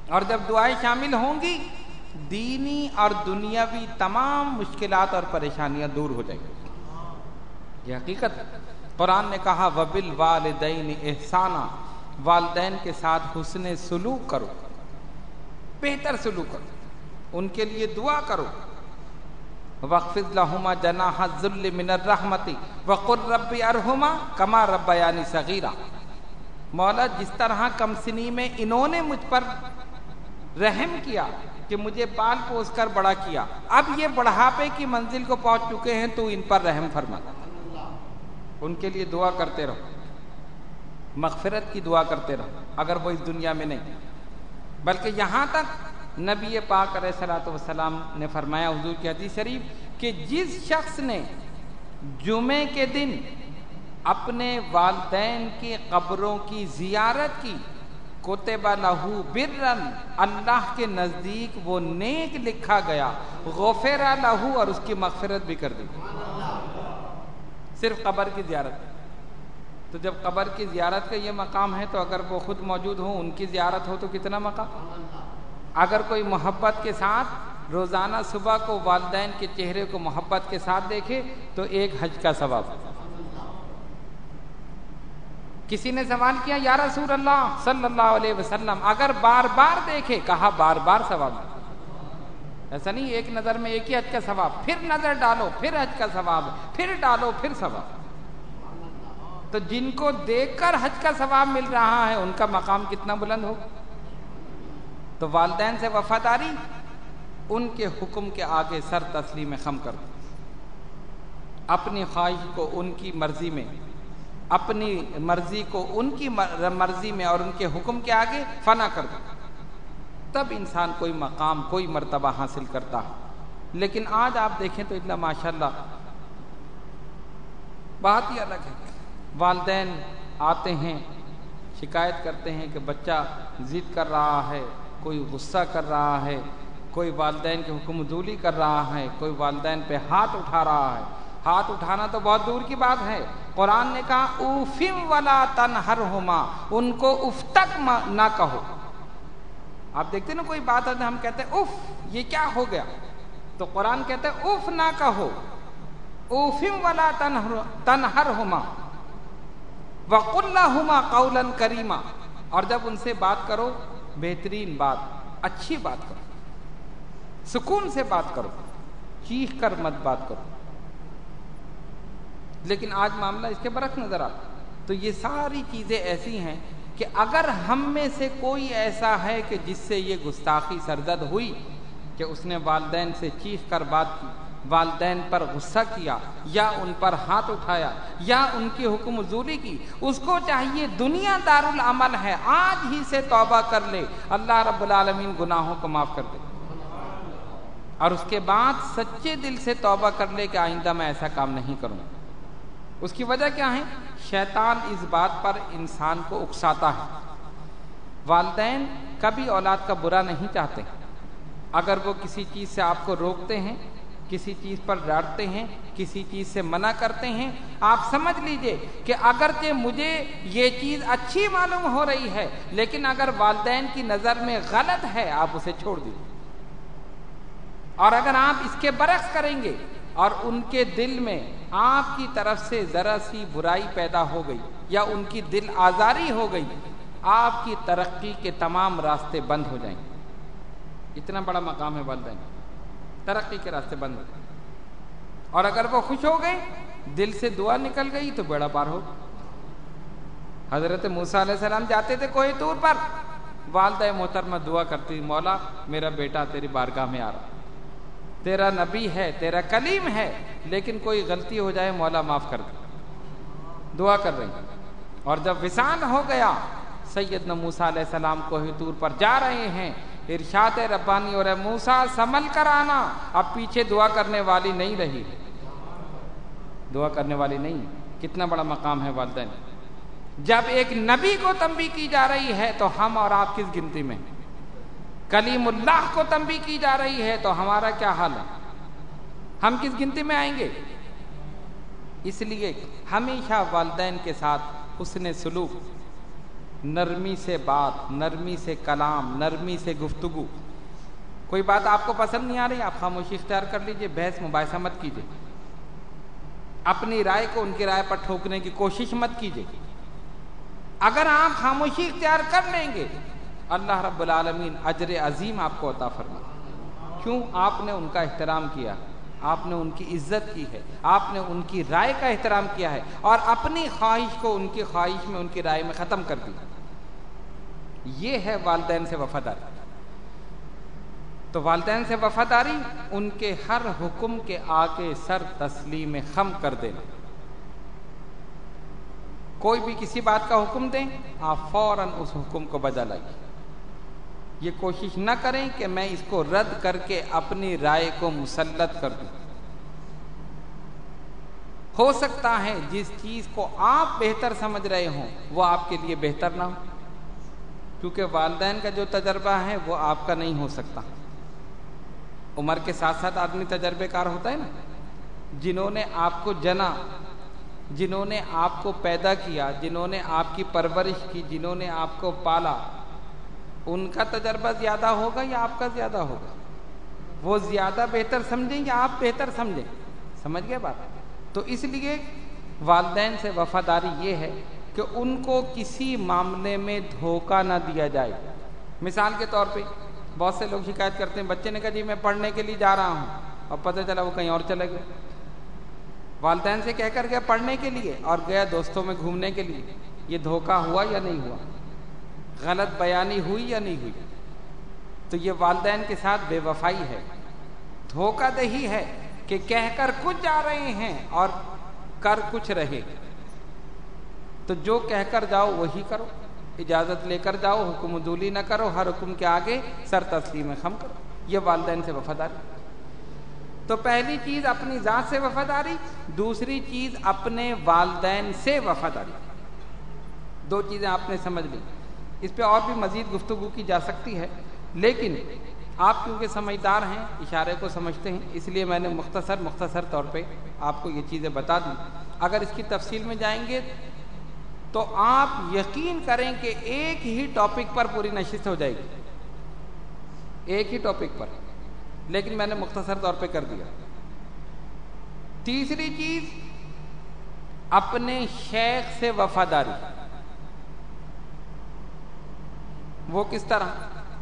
اور جب دعائیں شامل ہوں گی دینی اور دنیاوی تمام مشکلات اور پریشانیاں دور ہو جائیں گی. یہ حقیقت. قرآن نے کہا وَبِالْوَالِدَيْنِ احسانا، والدین کے ساتھ حسن سلوک کرو، بہتر سلوک کرو، ان کے لیے دعا کرو. وَاخْفِضْ لَهُمَا جَنَاحَ الذُّلِّ مِنَ الرَّحْمَةِ وَقُلْ رَبِّ ارْحُمْهُمَا كَمَا رَبَّيَانِي صَغِيرًا. مولا جس طرح کم سنی میں انہوں نے مجھ پر رحم کیا کہ مجھے پال پوس کر بڑا کیا، اب یہ بڑھاپے کی منزل کو پہنچ چکے ہیں تو ان پر رحم فرما. ان کے لیے دعا کرتے رہو، مغفرت کی دعا کرتے رہو، اگر وہ اس دنیا میں نہیں. بلکہ یہاں تک نبی پاک علیہ الصلوۃ والسلام نے فرمایا، حضور کی حدیث شریف، کہ جس شخص نے جمعے کے دن اپنے والدین کی قبروں کی زیارت کی، کتب لہ برًا، اللہ کے نزدیک وہ نیک لکھا گیا، غفر لہ، اور اس کی مغفرت بھی کر دی. صرف قبر کی زیارت. تو جب قبر کی زیارت کا یہ مقام ہے تو اگر وہ خود موجود ہوں، ان کی زیارت ہو تو کتنا مقام. اگر کوئی محبت کے ساتھ روزانہ صبح کو والدین کے چہرے کو محبت کے ساتھ دیکھے تو ایک حج کا ثواب. کسی نے سوال کیا یا رسول اللہ صلی اللہ علیہ وسلم اگر بار بار دیکھے، کہا بار بار ثواب. ایسا نہیں ایک نظر میں ایک ہی حج کا ثواب، پھر نظر ڈالو پھر حج کا ثواب، پھر ڈالو پھر ثواب. تو جن کو دیکھ کر حج کا ثواب مل رہا ہے ان کا مقام کتنا بلند ہو. تو والدین سے وفاداری، ان کے حکم کے آگے سر تسلیم خم کر دو، اپنی خواہش کو ان کی مرضی میں، اپنی مرضی کو ان کی مرضی میں اور ان کے حکم کے آگے فنا کر دو. تب انسان کوئی مقام کوئی مرتبہ حاصل کرتا ہے. لیکن آج آپ دیکھیں تو اتنا ماشاءاللہ بات ہی الگ ہے. والدین آتے ہیں شکایت کرتے ہیں کہ بچہ ضد کر رہا ہے، کوئی غصہ کر رہا ہے، کوئی والدین کے حکم عدولی کر رہا ہے، کوئی والدین پہ ہاتھ اٹھا رہا ہے. ہاتھ اٹھانا تو بہت دور کی بات ہے. قرآن نے کہا اوفم ولا تنہرہما، ان کو اف تک نہ کہو. آپ دیکھتے نا کوئی بات ہے ہم کہتے ہیں اف یہ کیا ہو گیا، تو قرآن کہتے ہیں اف نہ کہو. اوفم ولا تنہرہما وقل لہما قولا کریما، اور جب ان سے بات کرو بہترین بات، اچھی بات کرو، سکون سے بات کرو، چیخ کر مت بات کرو. لیکن آج معاملہ اس کے برعکس نظر آتا. تو یہ ساری چیزیں ایسی ہیں کہ اگر ہم میں سے کوئی ایسا ہے کہ جس سے یہ گستاخی سرزد ہوئی کہ اس نے والدین سے چیخ کر بات کی، والدین پر غصہ کیا یا ان پر ہاتھ اٹھایا یا ان کی حکم عزولی کی، اس کو چاہیے دنیا دارالعمل ہے آج ہی سے توبہ کر لے، اللہ رب العالمین گناہوں کو معاف کر دے. اور اس کے بعد سچے دل سے توبہ کر لے کہ آئندہ میں ایسا کام نہیں کروں. اس کی وجہ کیا ہے؟ شیطان اس بات پر انسان کو اکساتا ہے. والدین کبھی اولاد کا برا نہیں چاہتے. اگر وہ کسی چیز سے آپ کو روکتے ہیں، کسی چیز پر ڈانٹتے ہیں، کسی چیز سے منع کرتے ہیں، آپ سمجھ لیجئے کہ اگرچہ مجھے یہ چیز اچھی معلوم ہو رہی ہے لیکن اگر والدین کی نظر میں غلط ہے آپ اسے چھوڑ دیجئے. اور اگر آپ اس کے برعکس کریں گے اور ان کے دل میں آپ کی طرف سے ذرا سی برائی پیدا ہو گئی یا ان کی دل آزاری ہو گئی، آپ کی ترقی کے تمام راستے بند ہو جائیں گے. اتنا بڑا مقام ہے والدین، ترقی کے راستے بند ہو جائیں. اور اگر وہ خوش ہو گئے، دل سے دعا نکل گئی تو بیڑا پار ہو. حضرت موسیٰ علیہ السلام جاتے تھے کوہ طور پر، والدہ محترمہ دعا کرتی، مولا میرا بیٹا تیری بارگاہ میں آ رہا، تیرا نبی ہے، تیرا کلیم ہے، لیکن کوئی غلطی ہو جائے مولا معاف کر دے. دعا کر رہی. اور جب وصال ہو گیا، سیدنا موسیٰ علیہ السلام کوہ طور پر جا رہے ہیں، ارشاد ربانی اور موسیٰ سنبھل کر آنا، اب پیچھے دعا کرنے والی نہیں رہی، دعا کرنے والی نہیں. کتنا بڑا مقام ہے والدین. جب ایک نبی کو تنبیہ کی جا رہی ہے تو ہم اور آپ کس گنتی میں؟ کلیم اللہ کو تنبیہ کی جا رہی ہے تو ہمارا کیا حال ہے؟ ہم کس گنتی میں آئیں گے؟ اس لیے ہمیشہ والدین کے ساتھ حسن سلوک، نرمی سے بات، نرمی سے کلام، نرمی سے گفتگو. کوئی بات آپ کو پسند نہیں آ رہی، آپ خاموشی اختیار کر لیجئے، بحث مباحثہ مت کیجئے، اپنی رائے کو ان کی رائے پر ٹھوکنے کی کوشش مت کیجئے. اگر آپ خاموشی اختیار کر لیں گے اللہ رب العالمین اجر عظیم آپ کو عطا فرمائے. کیوں؟ آپ نے ان کا احترام کیا، آپ نے ان کی عزت کی ہے، آپ نے ان کی رائے کا احترام کیا ہے اور اپنی خواہش کو ان کی خواہش میں، ان کی رائے میں ختم کر دی. یہ ہے والدین سے وفاداری. تو والدین سے وفاداری ان کے ہر حکم کے آگے سر تسلیم خم کر دینا. کوئی بھی کسی بات کا حکم دیں، آپ فوراً اس حکم کو بجا لائیے. یہ کوشش نہ کریں کہ میں اس کو رد کر کے اپنی رائے کو مسلط کر دوں. ہو سکتا ہے جس چیز کو آپ بہتر سمجھ رہے ہوں وہ آپ کے لیے بہتر نہ ہو، کیونکہ والدین کا جو تجربہ ہے وہ آپ کا نہیں ہو سکتا. عمر کے ساتھ ساتھ آدمی تجربے کار ہوتا ہے نا. جنہوں نے آپ کو جنا، جنہوں نے آپ کو پیدا کیا، جنہوں نے آپ کی پرورش کی، جنہوں نے آپ کو پالا، ان کا تجربہ زیادہ ہوگا یا آپ کا زیادہ ہوگا؟ وہ زیادہ بہتر سمجھیں یا آپ بہتر سمجھیں؟ سمجھ گئے بات؟ تو اس لیے والدین سے وفاداری یہ ہے کہ ان کو کسی معاملے میں دھوکہ نہ دیا جائے. مثال کے طور پہ بہت سے لوگ شکایت کرتے ہیں، بچے نے کہا جی میں پڑھنے کے لیے جا رہا ہوں، اور پتہ چلا وہ کہیں اور چلا گیا. والدین سے کہہ کر گیا پڑھنے کے لیے اور گیا دوستوں میں گھومنے کے لیے. یہ دھوکہ ہوا یا نہیں ہوا؟ غلط بیانی ہوئی یا نہیں ہوئی؟ تو یہ والدین کے ساتھ بے وفائی ہے، دھوکہ دہی ہے کہ کہہ کر کچھ جا رہے ہیں اور کر کچھ رہے. تو جو کہہ کر جاؤ وہی کرو، اجازت لے کر جاؤ، حکم عدولی نہ کرو، ہر حکم کے آگے سر تسلیم خم کرو. یہ والدین سے وفاداری. تو پہلی چیز اپنی ذات سے وفاداری، دوسری چیز اپنے والدین سے وفاداری. دو چیزیں آپ نے سمجھ لی. اس پہ اور بھی مزید گفتگو کی جا سکتی ہے، لیکن آپ کیونکہ سمجھدار ہیں، اشارے کو سمجھتے ہیں، اس لیے میں نے مختصر طور پہ آپ کو یہ چیزیں بتا دیں. اگر اس کی تفصیل میں جائیں گے تو آپ یقین کریں کہ ایک ہی ٹاپک پر پوری نشست ہو جائے گی، ایک ہی ٹاپک پر، لیکن میں نے مختصر طور پہ کر دیا. تیسری چیز اپنے شیخ سے وفاداری. وہ کس طرح؟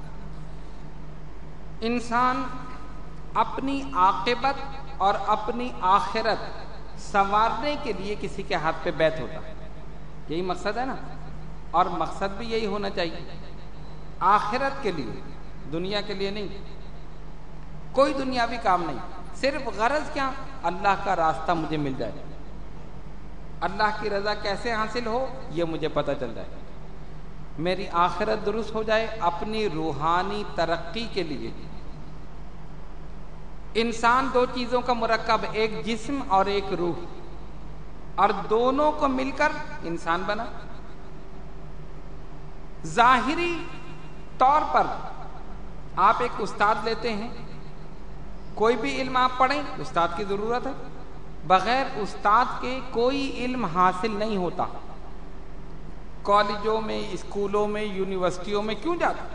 انسان اپنی عاقبت اور اپنی آخرت سنوارنے کے لیے کسی کے ہاتھ پہ بیعت ہوتا ہے. یہی مقصد ہے نا، اور مقصد بھی یہی ہونا چاہیے، آخرت کے لیے، دنیا کے لیے نہیں. کوئی دنیاوی کام نہیں، صرف غرض کیا؟ اللہ کا راستہ مجھے مل جائے، اللہ کی رضا کیسے حاصل ہو یہ مجھے پتہ چل جائے، میری آخرت درست ہو جائے. اپنی روحانی ترقی کے لیے انسان دو چیزوں کا مرکب، ایک جسم اور ایک روح، اور دونوں کو مل کر انسان بنا. ظاہری طور پر آپ ایک استاد لیتے ہیں، کوئی بھی علم آپ پڑھیں استاد کی ضرورت ہے، بغیر استاد کے کوئی علم حاصل نہیں ہوتا. کالجوں میں، اسکولوں میں، یونیورسٹیوں میں کیوں جاتے؟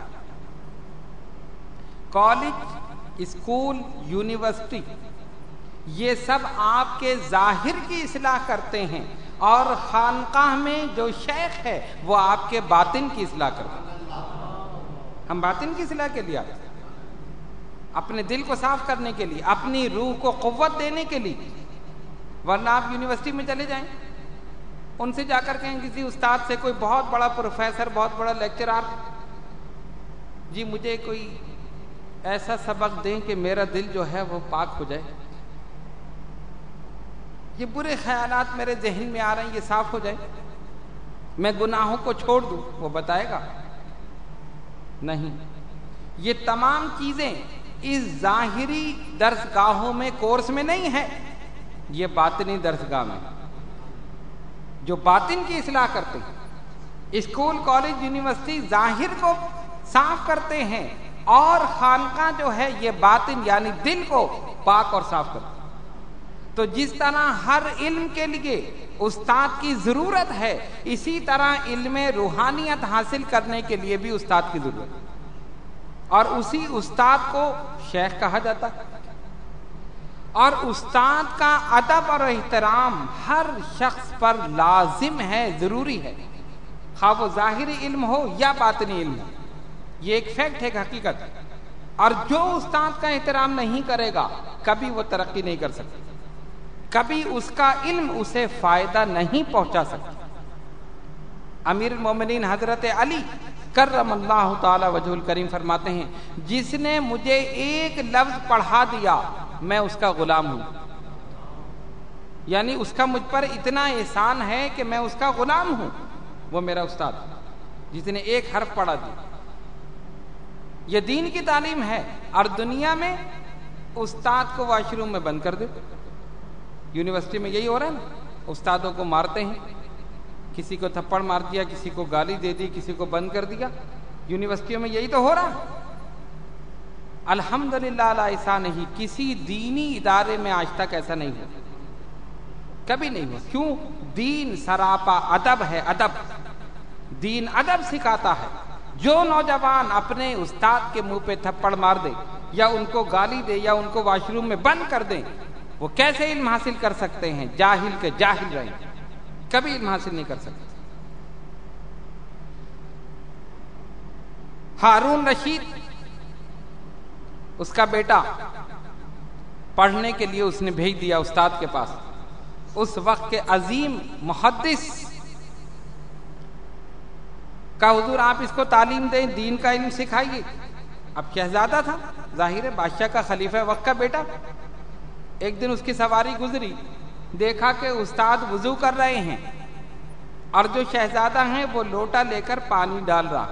کالج، اسکول، یونیورسٹی یہ سب آپ کے ظاہر کی اصلاح کرتے ہیں، اور خانقاہ میں جو شیخ ہے وہ آپ کے باطن کی اصلاح کرتے ہیں. ہم باطن کی اصلاح کے لیے آتے ہیں، اپنے دل کو صاف کرنے کے لیے، اپنی روح کو قوت دینے کے لیے. ورنہ آپ یونیورسٹی میں چلے جائیں، ان سے جا کر کہیں کسی استاد سے، کوئی بہت بڑا پروفیسر، بہت بڑا لیکچرار، جی مجھے کوئی ایسا سبق دیں کہ میرا دل جو ہے وہ پاک ہو جائے، یہ برے خیالات میرے ذہن میں آ رہے ہیں یہ صاف ہو جائے، میں گناہوں کو چھوڑ دوں. وہ بتائے گا نہیں. یہ تمام چیزیں اس ظاہری درسگاہوں میں، کورس میں نہیں ہے، یہ باطنی درسگاہ میں، جو باطن کی اصلاح کرتے ہیں. اسکول، کالج، یونیورسٹی ظاہر کو صاف کرتے ہیں، اور خانقاہ جو ہے یہ باطن یعنی دل کو پاک اور صاف کرتے ہیں. تو جس طرح ہر علم کے لیے استاد کی ضرورت ہے، اسی طرح علم روحانیت حاصل کرنے کے لیے بھی استاد کی ضرورت ہے، اور اسی استاد کو شیخ کہا جاتا ہے۔ اور استاد کا ادب اور احترام ہر شخص پر لازم ہے، ضروری ہے، خواہ وہ ظاہری علم ہو یا باطنی علم ہو۔ یہ ایک فیکٹ ہے، ایک حقیقت ہے۔ اور جو استاد کا احترام نہیں کرے گا کبھی وہ ترقی نہیں کر سکتا، کبھی اس کا علم اسے فائدہ نہیں پہنچا سکتا۔ امیر المومنین حضرت علی کرم اللہ تعالی وجہ الکریم فرماتے ہیں، جس نے مجھے ایک لفظ پڑھا دیا میں اس کا غلام ہوں، یعنی اس کا مجھ پر اتنا احسان ہے کہ میں اس کا غلام ہوں، وہ میرا استاد جس نے ایک حرف پڑھا دیا۔ یہ دین کی تعلیم ہے۔ اور دنیا میں استاد کو واش روم میں بند کر دے، یونیورسٹی میں یہی ہو رہا ہے نا، استادوں کو مارتے ہیں، کسی کو تھپڑ مار دیا، کسی کو گالی دے دی، کسی کو بند کر دیا، یونیورسٹیوں میں یہی تو ہو رہا ہے۔ الحمدللہ ایسا نہیں، کسی دینی ادارے میں آج تک ایسا نہیں ہوا، کبھی نہیں ہوا۔ کیوں؟ دین سراپا ادب ہے، ادب، دین ادب سکھاتا ہے۔ جو نوجوان اپنے استاد کے منہ پہ تھپڑ مار دے یا ان کو گالی دے یا ان کو واش روم میں بند کر دیں، وہ کیسے علم حاصل کر سکتے ہیں؟ جاہل کے جاہل رہیں، کبھی علم حاصل نہیں کر سکتے۔ ہارون رشید، اس کا بیٹا، پڑھنے کے لیے اس نے بھیج دیا استاد کے پاس۔ اس وقت کے عظیم محدث کا حضور آپ اس کو تعلیم دیں، دین کا علم سکھائیے۔ اب شہزادہ تھا، ظاہر ہے بادشاہ کا خلیفہ وقت کا بیٹا۔ ایک دن اس کی سواری گزری، دیکھا کہ استاد وضو کر رہے ہیں اور جو شہزادہ ہیں وہ لوٹا لے کر پانی ڈال رہا۔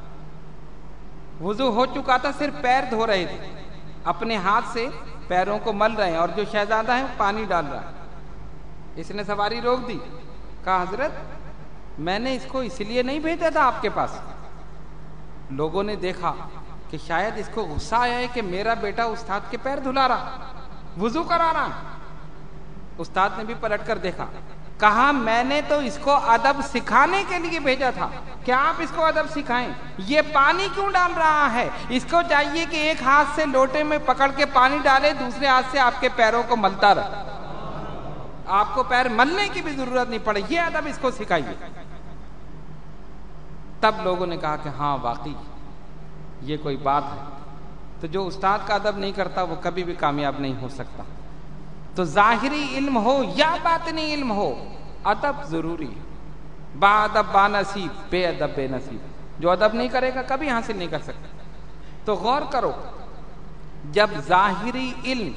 وضو ہو چکا تھا، صرف پیر دھو رہے تھے، اپنے ہاتھ سے پیروں کو مل رہے ہیں، اور جو شہزادہ ہے پانی ڈال رہا ہے۔ اس نے سواری روک دی، کہا حضرت میں نے اس کو اس لیے نہیں بھیجا تھا آپ کے پاس۔ لوگوں نے دیکھا کہ شاید اس کو غصہ آیا ہے کہ میرا بیٹا استاد کے پیر دھلا رہا، وضو کرا رہا۔ استاد نے بھی پلٹ کر دیکھا، کہا میں نے تو اس کو ادب سکھانے کے لیے بھیجا تھا کہ آپ اس کو ادب سکھائیں، یہ پانی کیوں ڈال رہا ہے؟ اس کو چاہیے کہ ایک ہاتھ سے لوٹے میں پکڑ کے پانی ڈالے، دوسرے ہاتھ سے آپ کے پیروں کو ملتا رہے، آپ کو پیر ملنے کی بھی ضرورت نہیں پڑے، یہ ادب اس کو سکھائیے۔ تب لوگوں نے کہا کہ ہاں واقعی یہ کوئی بات ہے۔ تو جو استاد کا ادب نہیں کرتا وہ کبھی بھی کامیاب نہیں ہو سکتا۔ تو ظاہری علم ہو یا باطنی علم ہو، ادب ضروری ہے۔ با ادب با نصیب، بے ادب بے نصیب۔ جو ادب نہیں کرے گا کبھی حاصل نہیں کر سکتا۔ تو غور کرو، جب ظاہری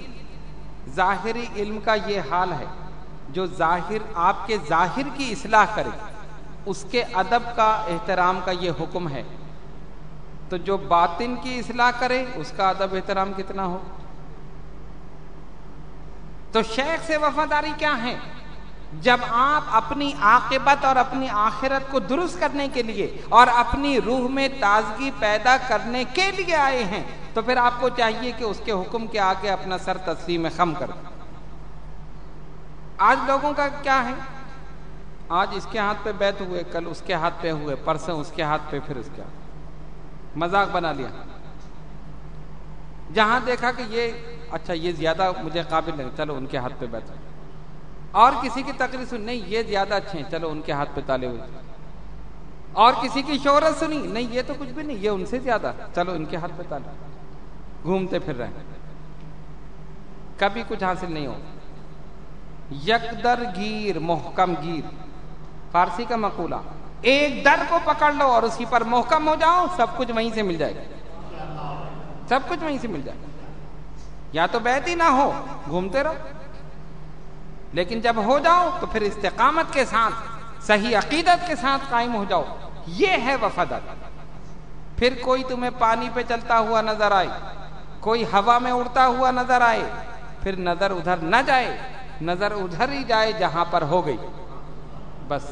علم کا یہ حال ہے، جو ظاہر آپ کے ظاہر کی اصلاح کرے، اس کے ادب کا احترام کا یہ حکم ہے، تو جو باطن کی اصلاح کرے اس کا ادب احترام کتنا ہو۔ تو شیخ سے وفاداری کیا ہے؟ جب آپ اپنی عاقبت اور اپنی آخرت کو درست کرنے کے لیے اور اپنی روح میں تازگی پیدا کرنے کے لیے آئے ہیں، تو پھر آپ کو چاہیے کہ اس کے حکم کے آگے اپنا سر تسلیم خم کر دیں۔ آج لوگوں کا کیا ہے؟ آج اس کے ہاتھ پہ بیعت ہوئے، کل اس کے ہاتھ پہ ہوئے، پرسوں اس کے ہاتھ پہ، پھر اس کے ہاتھ، مذاق بنا لیا۔ جہاں دیکھا کہ یہ اچھا یہ زیادہ مجھے قابل نہیں، چلو ان کے ہاتھ پہ بیٹھو۔ اور کسی کی تقریر سنی، نہیں یہ زیادہ اچھے ہیں، چلو ان کے ہاتھ پہ تالے ہوئے۔ اور کسی کی شہرت سنی، نہیں یہ تو کچھ بھی نہیں، یہ ان سے زیادہ، چلو ان کے ہاتھ پہ تالے۔ گھومتے پھر رہے ہیں، کبھی کچھ حاصل نہیں ہو۔ یک در گیر محکم گیر، فارسی کا مقولہ، ایک در کو پکڑ لو اور اسی پر محکم ہو جاؤ، سب کچھ وہیں سے مل جائے گا، سب کچھ وہیں سے مل جائے گا۔ یا تو بیعت ہی نہ ہو، گھومتے رہو، لیکن جب ہو جاؤ تو پھر استقامت کے ساتھ، صحیح عقیدت کے ساتھ قائم ہو جاؤ، یہ ہے وفاداری۔ پھر کوئی تمہیں پانی پہ چلتا ہوا نظر آئے، کوئی ہوا میں اڑتا ہوا نظر آئے، پھر نظر ادھر نہ جائے، نظر ادھر ہی جائے جہاں پر ہو گئی، بس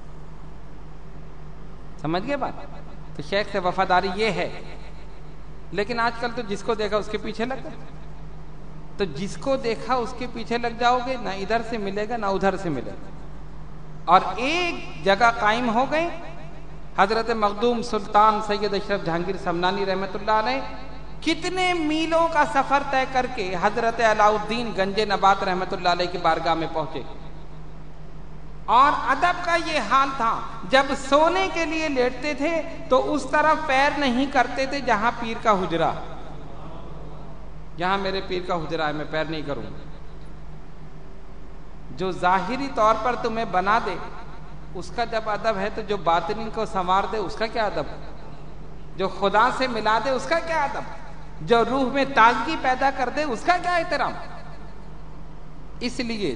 سمجھ گئے بات؟ تو شیخ سے وفاداری یہ ہے۔ لیکن آج کل تو جس کو دیکھا اس کے پیچھے لگ گئے۔ تو جس کو دیکھا اس کے پیچھے لگ جاؤ گے، نہ ادھر سے ملے گا نہ ادھر سے ملے گا، اور ایک جگہ قائم ہو گئے۔ حضرت مخدوم سلطان سید اشرف جہانگیر سمنانی رحمۃ اللہ علیہ کتنے میلوں کا سفر طے کر کے حضرت علاء الدین گنج نبات رحمۃ اللہ علیہ کی بارگاہ میں پہنچے، اور ادب کا یہ حال تھا، جب سونے کے لیے لیٹتے تھے تو اس طرف پیر نہیں کرتے تھے جہاں پیر کا حجرہ، جہاں میرے پیر کا حجرہ ہے میں پیر نہیں کروں گا۔ جو ظاہری طور پر تمہیں بنا دے اس کا جب ادب ہے، تو جو باطنی کو سنوار دے اس کا کیا ادب، جو خدا سے ملا دے اس کا کیا ادب، جو روح میں تازگی پیدا کر دے اس کا کیا احترام۔ اس لیے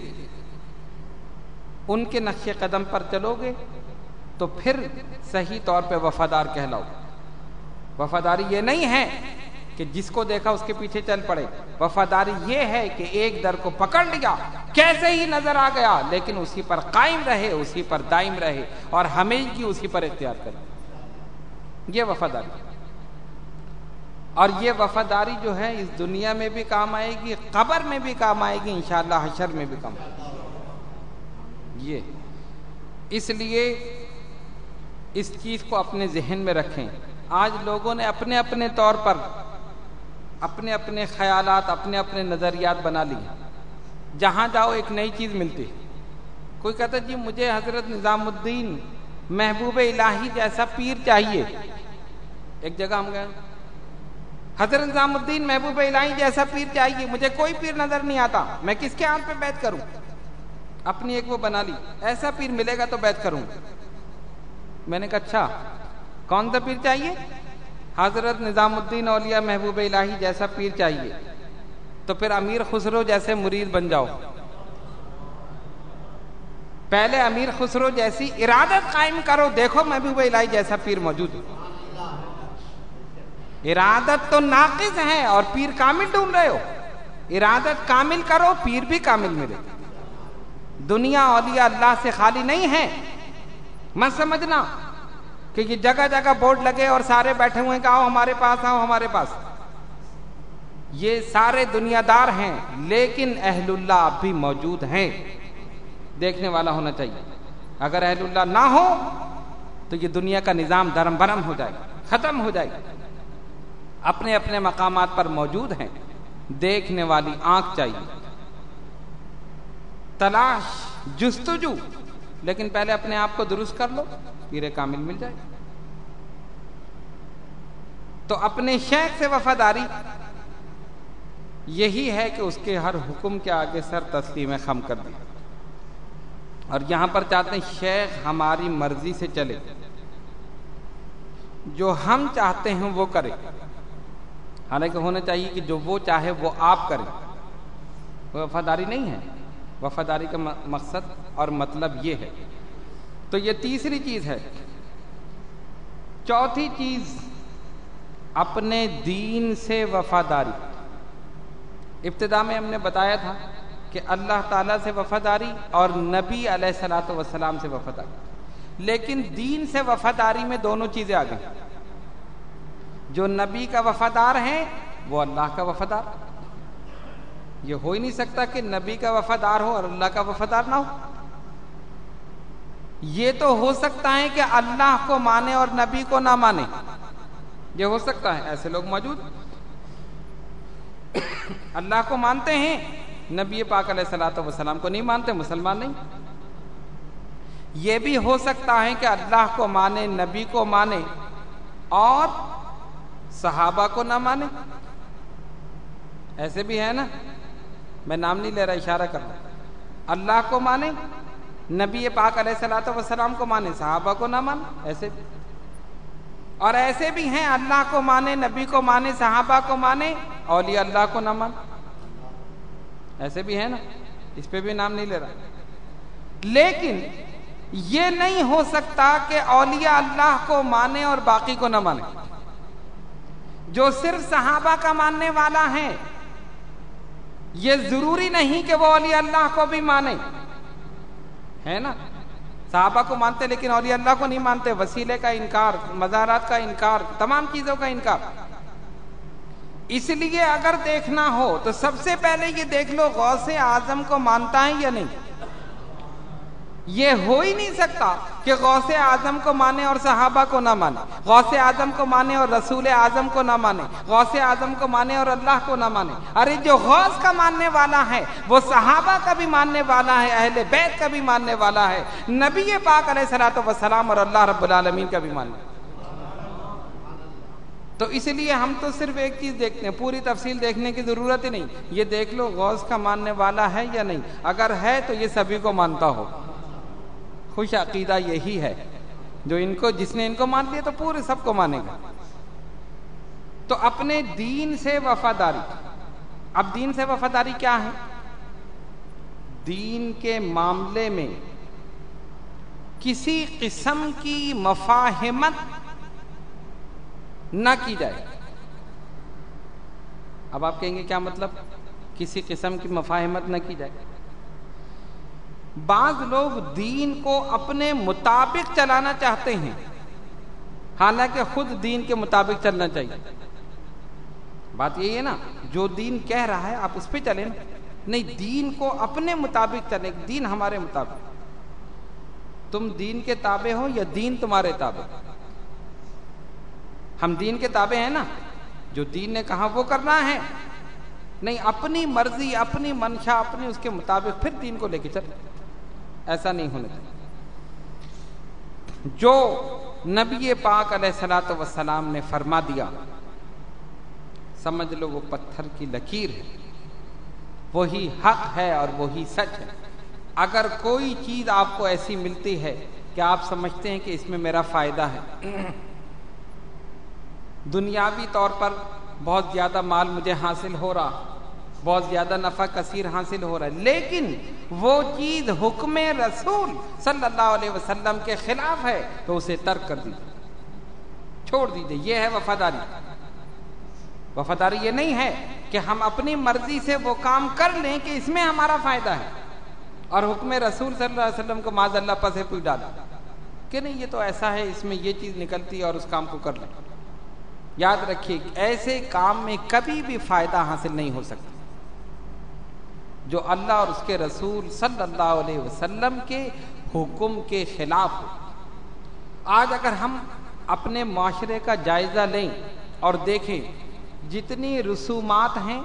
ان کے نقش قدم پر چلو گے تو پھر صحیح طور پہ وفادار کہلاؤ۔ وفاداری یہ نہیں ہے کہ جس کو دیکھا اس کے پیچھے چل پڑے، وفاداری یہ ہے کہ ایک در کو پکڑ لیا، کیسے ہی نظر آ گیا لیکن اسی پر قائم رہے، اسی پر دائم رہے، اور ہمیشگی اسی پر اختیار کرے، یہ وفاداری۔ اور یہ وفاداری جو ہے اس دنیا میں بھی کام آئے گی، قبر میں بھی کام آئے گی، انشاءاللہ حشر میں بھی کام آئے گی۔ یہ اس لیے اس چیز کو اپنے ذہن میں رکھیں۔ آج لوگوں نے اپنے اپنے طور پر اپنے اپنے خیالات، اپنے اپنے نظریات بنا لیے، جہاں جاؤ ایک نئی چیز ملتی۔ کوئی کہتا جی مجھے حضرت نظام الدین محبوب الہی جیسا پیر چاہیے۔ ایک جگہ ہم گئے، حضرت نظام الدین محبوب الہی جیسا پیر چاہیے، مجھے کوئی پیر نظر نہیں آتا، میں کس کے ہاتھ پہ بیعت کروں؟ اپنی ایک وہ بنا لی، ایسا پیر ملے گا تو بیعت کروں۔ میں نے کہا اچھا کون سا پیر چاہیے؟ حضرت نظام الدین اولیاء محبوب الہی جیسا پیر چاہیے، تو پھر امیر خسرو جیسے مرید بن جاؤ۔ پہلے امیر خسرو جیسی ارادت قائم کرو، دیکھو محبوب الہی جیسا پیر موجود ہے۔ ارادت تو ناقص ہے اور پیر کامل ڈھونڈ رہے ہو، ارادت کامل کرو پیر بھی کامل ملے۔ دنیا اولیاء اللہ سے خالی نہیں ہے، مت سمجھنا کہ یہ جگہ جگہ بورڈ لگے اور سارے بیٹھے ہوئے کہ آؤ ہمارے پاس، آؤ ہمارے پاس۔ یہ سارے دنیا دار ہیں لیکن اہل اللہ بھی موجود ہیں، دیکھنے والا ہونا چاہیے۔ اگر اہل اللہ نہ ہو تو یہ دنیا کا نظام دھرم برم ہو جائے، ختم ہو جائے۔ اپنے اپنے مقامات پر موجود ہیں، دیکھنے والی آنکھ چاہیے، تلاش، جستجو، لیکن پہلے اپنے آپ کو درست کر لو، پیر کامل مل جائے۔ تو اپنے شیخ سے وفاداری یہی ہے کہ اس کے ہر حکم کے آگے سر تسلیم خم کر دیں، اور یہاں پر چاہتے ہیں شیخ ہماری مرضی سے چلے، جو ہم چاہتے ہیں وہ کرے، حالانکہ ہونا چاہیے کہ جو وہ چاہے وہ آپ کریں۔ وہ وفاداری نہیں ہے، وفاداری کا مقصد اور مطلب یہ ہے۔ تو یہ تیسری چیز ہے۔ چوتھی چیز اپنے دین سے وفاداری۔ ابتدا میں ہم نے بتایا تھا کہ اللہ تعالیٰ سے وفاداری اور نبی علیہ الصلوۃ والسلام سے وفاداری، لیکن دین سے وفاداری میں دونوں چیزیں آ گئی۔ جو نبی کا وفادار ہے وہ اللہ کا وفادار۔ یہ ہو ہی نہیں سکتا کہ نبی کا وفادار ہو اور اللہ کا وفادار نہ ہو۔ یہ تو ہو سکتا ہے کہ اللہ کو مانے اور نبی کو نہ مانے، یہ ہو سکتا ہے، ایسے لوگ موجود۔ اللہ کو مانتے ہیں، نبی پاک علیہ الصلوۃ والسلام کو نہیں مانتے، مسلمان نہیں۔ یہ بھی ہو سکتا ہے کہ اللہ کو مانے، نبی کو مانے اور صحابہ کو نہ مانے، ایسے بھی ہے نا، میں نام نہیں لے رہا، اشارہ کر رہا۔ اللہ کو مانے، نبی پاک علیہ الصلوۃ والسلام کو مانے، صحابہ کو نہ مانے، ایسے بھی۔ اور ایسے بھی ہیں اللہ کو مانے، نبی کو مانے، صحابہ کو مانے، اولیاء اللہ کو نہ مانے، ایسے بھی ہے نا، اس پہ بھی نام نہیں لے رہا۔ لیکن یہ نہیں ہو سکتا کہ اولیاء اللہ کو مانے اور باقی کو نہ مانے۔ جو صرف صحابہ کا ماننے والا ہے، یہ ضروری نہیں کہ وہ اولیاء اللہ کو بھی مانے، ہے نا۔ صحابہ کو مانتے لیکن اولیاء اللہ کو نہیں مانتے، وسیلے کا انکار، مزارات کا انکار، تمام چیزوں کا انکار۔ اس لیے اگر دیکھنا ہو تو سب سے پہلے یہ دیکھ لو غوث اعظم کو مانتا ہے یا نہیں. یہ ہو ہی نہیں سکتا کہ غوث اعظم کو مانے اور صحابہ کو نہ مانے، غوث اعظم کو مانے اور رسول اعظم کو نہ مانے، غوث اعظم کو مانے اور اللہ کو نہ مانے. ارے جو غوث کا ماننے والا ہے وہ صحابہ کا بھی ماننے والا ہے، اہل بیت کا بھی ماننے والا ہے، نبی پاک علیہ الصلوۃ والسلام اور اللہ رب العالمین کا بھی ماننے. تو اس لیے ہم تو صرف ایک چیز دیکھتے ہیں، پوری تفصیل دیکھنے کی ضرورت ہی نہیں. یہ دیکھ لو غوث کا ماننے والا ہے یا نہیں. اگر ہے تو یہ سبھی کو مانتا ہو. خوش عقیدہ یہی ہے جو جس نے ان کو مان لیا تو پورے سب کو مانے گا. تو اپنے دین سے وفاداری. اب دین سے وفاداری کیا ہے؟ دین کے معاملے میں کسی قسم کی مفاہمت نہ کی جائے. اب آپ کہیں گے کیا مطلب کسی قسم کی مفاہمت نہ کی جائے؟ بعض لوگ دین کو اپنے مطابق چلانا چاہتے ہیں، حالانکہ خود دین کے مطابق چلنا چاہیے. بات یہی ہے نا، جو دین کہہ رہا ہے آپ اس پہ چلیں نا. نہیں، دین کو اپنے مطابق چلیں. دین ہمارے مطابق. تم دین کے تابع ہو یا دین تمہارے تابع؟ ہم دین کے تابع ہیں نا، جو دین نے کہا وہ کرنا ہے. نہیں، اپنی مرضی، اپنی منشا، اپنی اس کے مطابق پھر دین کو لے کے چل. ایسا نہیں ہونا چاہیے. جو نبی پاک علیہ الصلوۃ والسلام نے فرما دیا سمجھ لو وہ پتھر کی لکیر ہے، وہی حق ہے اور وہی سچ ہے. اگر کوئی چیز آپ کو ایسی ملتی ہے کہ آپ سمجھتے ہیں کہ اس میں میرا فائدہ ہے، دنیاوی طور پر بہت زیادہ مال مجھے حاصل ہو رہا، بہت زیادہ نفع کثیر حاصل ہو رہا ہے، لیکن وہ چیز حکم رسول صلی اللہ علیہ وسلم کے خلاف ہے تو اسے ترک کر دیجیے، چھوڑ دیجیے. یہ ہے وفاداری. وفاداری یہ نہیں ہے کہ ہم اپنی مرضی سے وہ کام کر لیں کہ اس میں ہمارا فائدہ ہے اور حکم رسول صلی اللہ علیہ وسلم کو معاذ اللہ پسے پوچھ ڈالا کہ نہیں یہ تو ایسا ہے، اس میں یہ چیز نکلتی ہے اور اس کام کو کر لیں. یاد رکھیے ایسے کام میں کبھی بھی فائدہ حاصل نہیں ہو سکتا جو اللہ اور اس کے رسول صلی اللہ علیہ وسلم کے حکم کے خلاف ہو. آج اگر ہم اپنے معاشرے کا جائزہ لیں اور دیکھیں جتنی رسومات ہیں،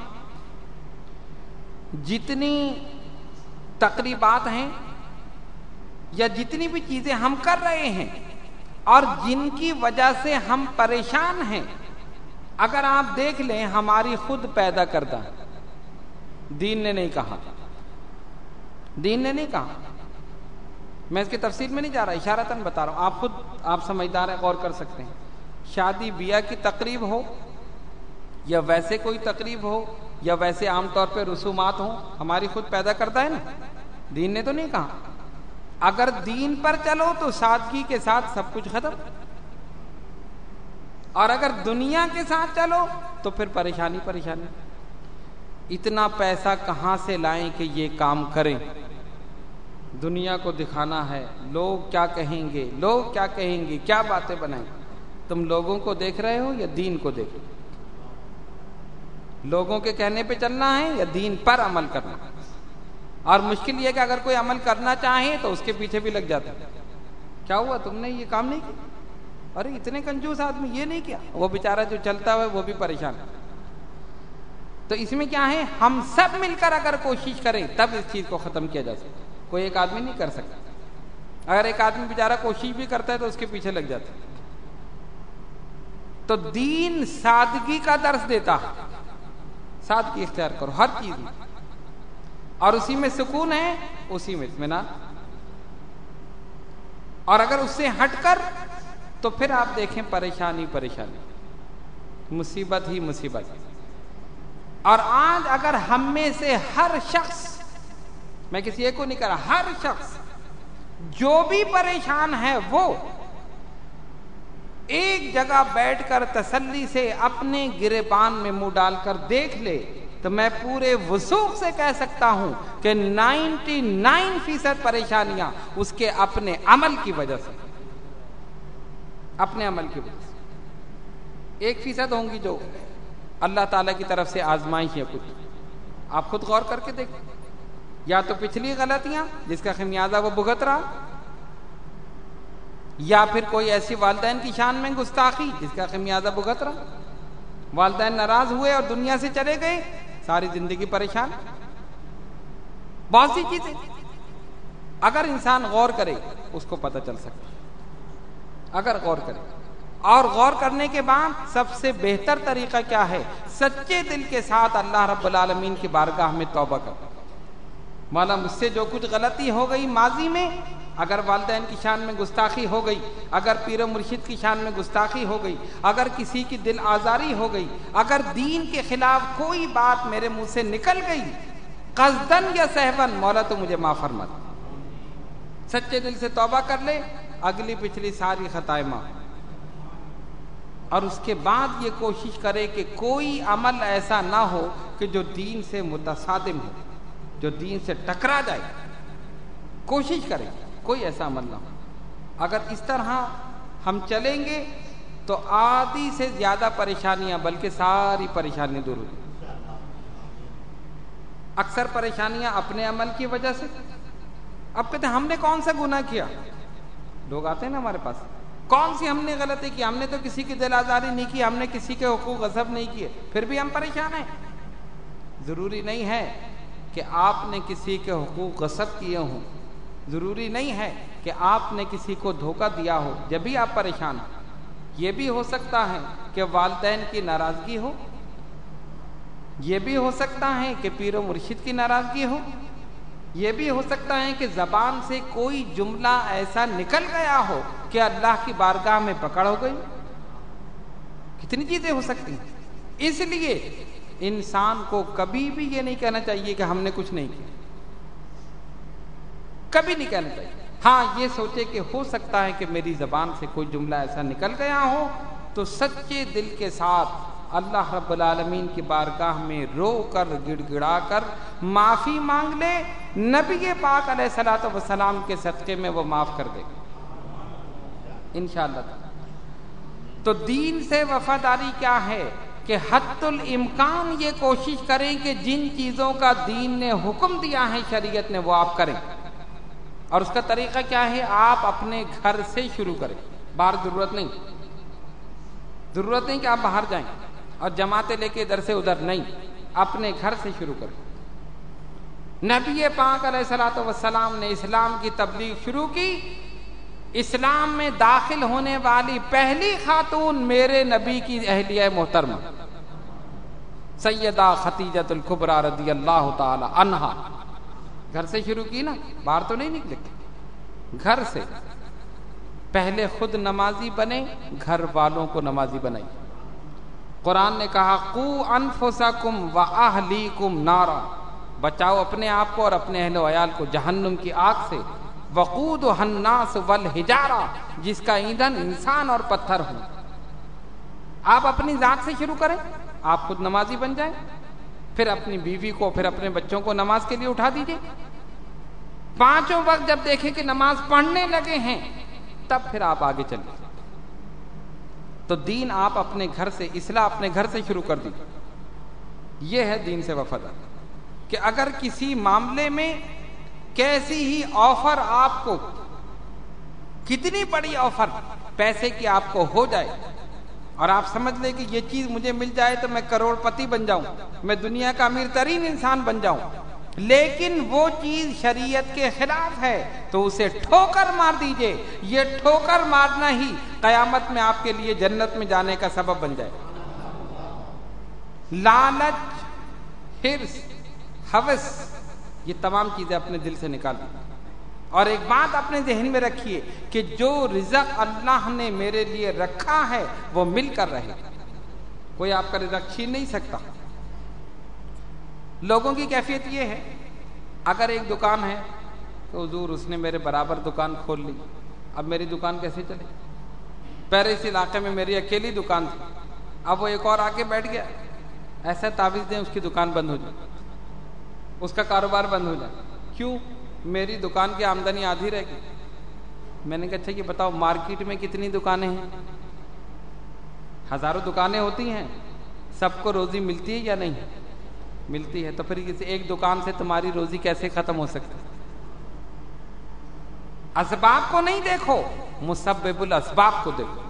جتنی تقریبات ہیں، یا جتنی بھی چیزیں ہم کر رہے ہیں اور جن کی وجہ سے ہم پریشان ہیں، اگر آپ دیکھ لیں ہماری خود پیدا کردہ. دین نے نہیں کہا، دین نے نہیں کہا. میں اس کی تفصیل میں نہیں جا رہا، اشارتاً بتا رہا ہوں. آپ سمجھدار ہیں، غور کر سکتے ہیں. شادی بیاہ کی تقریب ہو یا ویسے کوئی تقریب ہو یا ویسے عام طور پہ رسومات ہوں، ہماری خود پیدا کرتا ہے نا. دین نے تو نہیں کہا. اگر دین پر چلو تو سادگی کے ساتھ سب کچھ ختم، اور اگر دنیا کے ساتھ چلو تو پھر پریشانی پریشانی. اتنا پیسہ کہاں سے لائیں کہ یہ کام کریں؟ دنیا کو دکھانا ہے، لوگ کیا کہیں گے، لوگ کیا کہیں گے، کیا باتیں بنائیں. تم لوگوں کو دیکھ رہے ہو یا دین کو دیکھ رہے ہو؟ لوگوں کے کہنے پہ چلنا ہے یا دین پر عمل کرنا؟ اور مشکل یہ کہ اگر کوئی عمل کرنا چاہے تو اس کے پیچھے بھی لگ جاتا ہے. کیا ہوا، تم نے یہ کام نہیں کیا؟ ارے اتنے کنجوس آدمی یہ نہیں کیا. وہ بیچارہ جو چلتا ہوا وہ بھی پریشان ہے. تو اس میں کیا ہے، ہم سب مل کر اگر کوشش کریں تب اس چیز کو ختم کیا جا سکتا. کوئی ایک آدمی نہیں کر سکتا. اگر ایک آدمی بیچارہ کوشش بھی کرتا ہے تو اس کے پیچھے لگ جاتا ہے. تو دین سادگی کا درس دیتا ہے. سادگی اختیار کرو ہر چیز میں، اور اسی میں سکون ہے، اسی میں اطمینان. اور اگر اس سے ہٹ کر تو پھر آپ دیکھیں پریشانی پریشانی، مصیبت ہی مصیبت. اور آج اگر ہم میں سے ہر شخص، میں کسی ایک کو نہیں کہہ رہا، ہر شخص جو بھی پریشان ہے وہ ایک جگہ بیٹھ کر تسلی سے اپنے گریبان میں منہ ڈال کر دیکھ لے تو میں پورے وثوق سے کہہ سکتا ہوں کہ 99% پریشانیاں اس کے اپنے عمل کی وجہ سے، اپنے عمل کی وجہ سے. 1% ہوں گی جو اللہ تعالیٰ کی طرف سے آزمائش ہے کچھ. آپ خود غور کر کے دیکھیں. یا تو پچھلی غلطیاں جس کا خمیازہ وہ بھگت رہا, یا پھر کوئی ایسی والدین کی شان میں گستاخی جس کا خمیازہ بھگت رہا. والدین ناراض ہوئے اور دنیا سے چلے گئے, ساری زندگی پریشان. بہت سی چیزیں اگر انسان غور کرے اس کو پتہ چل سکتا ہے. اگر غور کرے, اور غور کرنے کے بعد سب سے بہتر طریقہ کیا ہے؟ سچے دل کے ساتھ اللہ رب العالمین کی بارگاہ میں توبہ کر. مولا مجھ سے جو کچھ غلطی ہو گئی ماضی میں, اگر والدین کی شان میں گستاخی ہو گئی, اگر پیر و مرشد کی شان میں گستاخی ہو گئی, اگر کسی کی دل آزاری ہو گئی, اگر دین کے خلاف کوئی بات میرے منہ سے نکل گئی قصدن یا سہون, مولا تو مجھے معاف فرما. سچے دل سے توبہ کر لے, اگلی پچھلی ساری خطائیں معاف, اور اس کے بعد یہ کوشش کرے کہ کوئی عمل ایسا نہ ہو کہ جو دین سے متصادم ہو, جو دین سے ٹکرا جائے. کوشش کریں کوئی ایسا عمل نہ ہو. اگر اس طرح ہم چلیں گے تو آدھی سے زیادہ پریشانیاں, بلکہ ساری پریشانیاں دور ہو جائیں. اکثر پریشانیاں اپنے عمل کی وجہ سے. اب کہتے ہیں ہم نے کون سا گناہ کیا؟ لوگ آتے ہیں نا ہمارے پاس, کون سی ہم نے غلطی کی؟ ہم نے تو کسی کی دل آزاری نہیں کی, ہم نے کسی کے حقوق غصب نہیں کیے, پھر بھی ہم پریشان ہیں. ضروری نہیں ہے کہ آپ نے کسی کے حقوق غصب کیے ہوں, ضروری نہیں ہے کہ آپ نے کسی کو دھوکہ دیا ہو جب بھی آپ پریشان ہیں. یہ بھی ہو سکتا ہے کہ والدین کی ناراضگی ہو, یہ بھی ہو سکتا ہے کہ پیر و مرشد کی ناراضگی ہو, یہ بھی ہو سکتا ہے کہ زبان سے کوئی جملہ ایسا نکل گیا ہو کہ اللہ کی بارگاہ میں پکڑ ہو گئی. کتنی چیزیں ہو سکتی ہیں. اس لیے انسان کو کبھی بھی یہ نہیں کہنا چاہیے کہ ہم نے کچھ نہیں کیا, کبھی نہیں کہنا چاہیے. ہاں یہ سوچے کہ ہو سکتا ہے کہ میری زبان سے کوئی جملہ ایسا نکل گیا ہو, تو سچے دل کے ساتھ اللہ رب العالمین کی بارگاہ میں رو کر گڑ گڑا کر معافی مانگ لے. نبی پاک علیہ الصلوۃ والسلام کے صدقے میں وہ معاف کر دے انشاءاللہ. تو دین سے وفاداری کیا ہے کہ حتی الامکان یہ کوشش کریں کہ جن چیزوں کا دین نے حکم دیا ہے, شریعت نے, وہ آپ کریں. اور اس کا طریقہ کیا ہے؟ آپ اپنے گھر سے شروع کریں. باہر ضرورت نہیں کہ آپ باہر جائیں اور جماعتیں لے کے ادھر سے ادھر, نہیں, اپنے گھر سے شروع کریں. نبی پاک علیہ الصلوۃ والسلام نے اسلام کی تبلیغ شروع کی. اسلام میں داخل ہونے والی پہلی خاتون میرے نبی کی اہلیہ محترمہ سیدہ خدیجہ الکبریٰ رضی اللہ تعالی عنہا. گھر سے شروع کی نا, باہر تو نہیں نکلے, گھر سے. پہلے خود نمازی بنے, گھر والوں کو نمازی بنائی. قرآن نے کہا قو انفسکم واہلیکم نارا, بچاؤ اپنے آپ کو اور اپنے اہل و عیال کو جہنم کی آگ سے. وقودھا الناس والحجارہ, جس کا ایندھن انسان اور پتھر ہوں. آپ اپنی ذات سے شروع کریں, آپ خود نمازی بن جائیں, پھر اپنی بیوی کو, پھر اپنے بچوں کو نماز کے لیے اٹھا دیجئے. 5 وقت جب دیکھیں کہ نماز پڑھنے لگے ہیں تب پھر آپ آگے چلیں. تو دین آپ اپنے گھر سے, اصلاح اپنے گھر سے شروع کر دیجئے. یہ ہے دین سے وفادار, کہ اگر کسی معاملے میں کیسی ہی آفر آپ کو, کتنی بڑی آفر پیسے کی آپ کو ہو جائے اور آپ سمجھ لیں کہ یہ چیز مجھے مل جائے تو میں کروڑ پتی بن جاؤں, میں دنیا کا امیر ترین انسان بن جاؤں, لیکن وہ چیز شریعت کے خلاف ہے تو اسے ٹھوکر مار دیجئے. یہ ٹھوکر مارنا ہی قیامت میں آپ کے لیے جنت میں جانے کا سبب بن جائے. لالچ, حرص, ہوس, یہ تمام چیزیں اپنے دل سے نکال دیں. اور ایک بات اپنے ذہن میں رکھیے کہ جو رزق اللہ نے میرے لیے رکھا ہے وہ مل کر رہے, کوئی آپ کا رزق چھین نہیں سکتا. لوگوں کی کیفیت یہ ہے, اگر ایک دکان ہے تو حضور اس نے میرے برابر دکان کھول لی, اب میری دکان کیسے چلے؟ پہلے اس علاقے میں میری اکیلی دکان تھی, اب وہ ایک اور آ کے بیٹھ گیا, ایسا تعویذ دیں اس کی دکان بند ہو جائے, اس کا کاروبار بند ہو جائے. کیوں؟ میری دکان کی آمدنی آدھی رہ گئی. میں نے کہا اچھا یہ بتاؤ مارکیٹ میں کتنی دکانیں ہیں؟ ہزاروں دکانیں ہوتی ہیں, سب کو روزی ملتی ہے یا نہیں ملتی ہے؟ تو پھر کسی ایک دکان سے تمہاری روزی کیسے ختم ہو سکتی؟ اسباب کو نہیں دیکھو، مسبب الاسباب کو دیکھو۔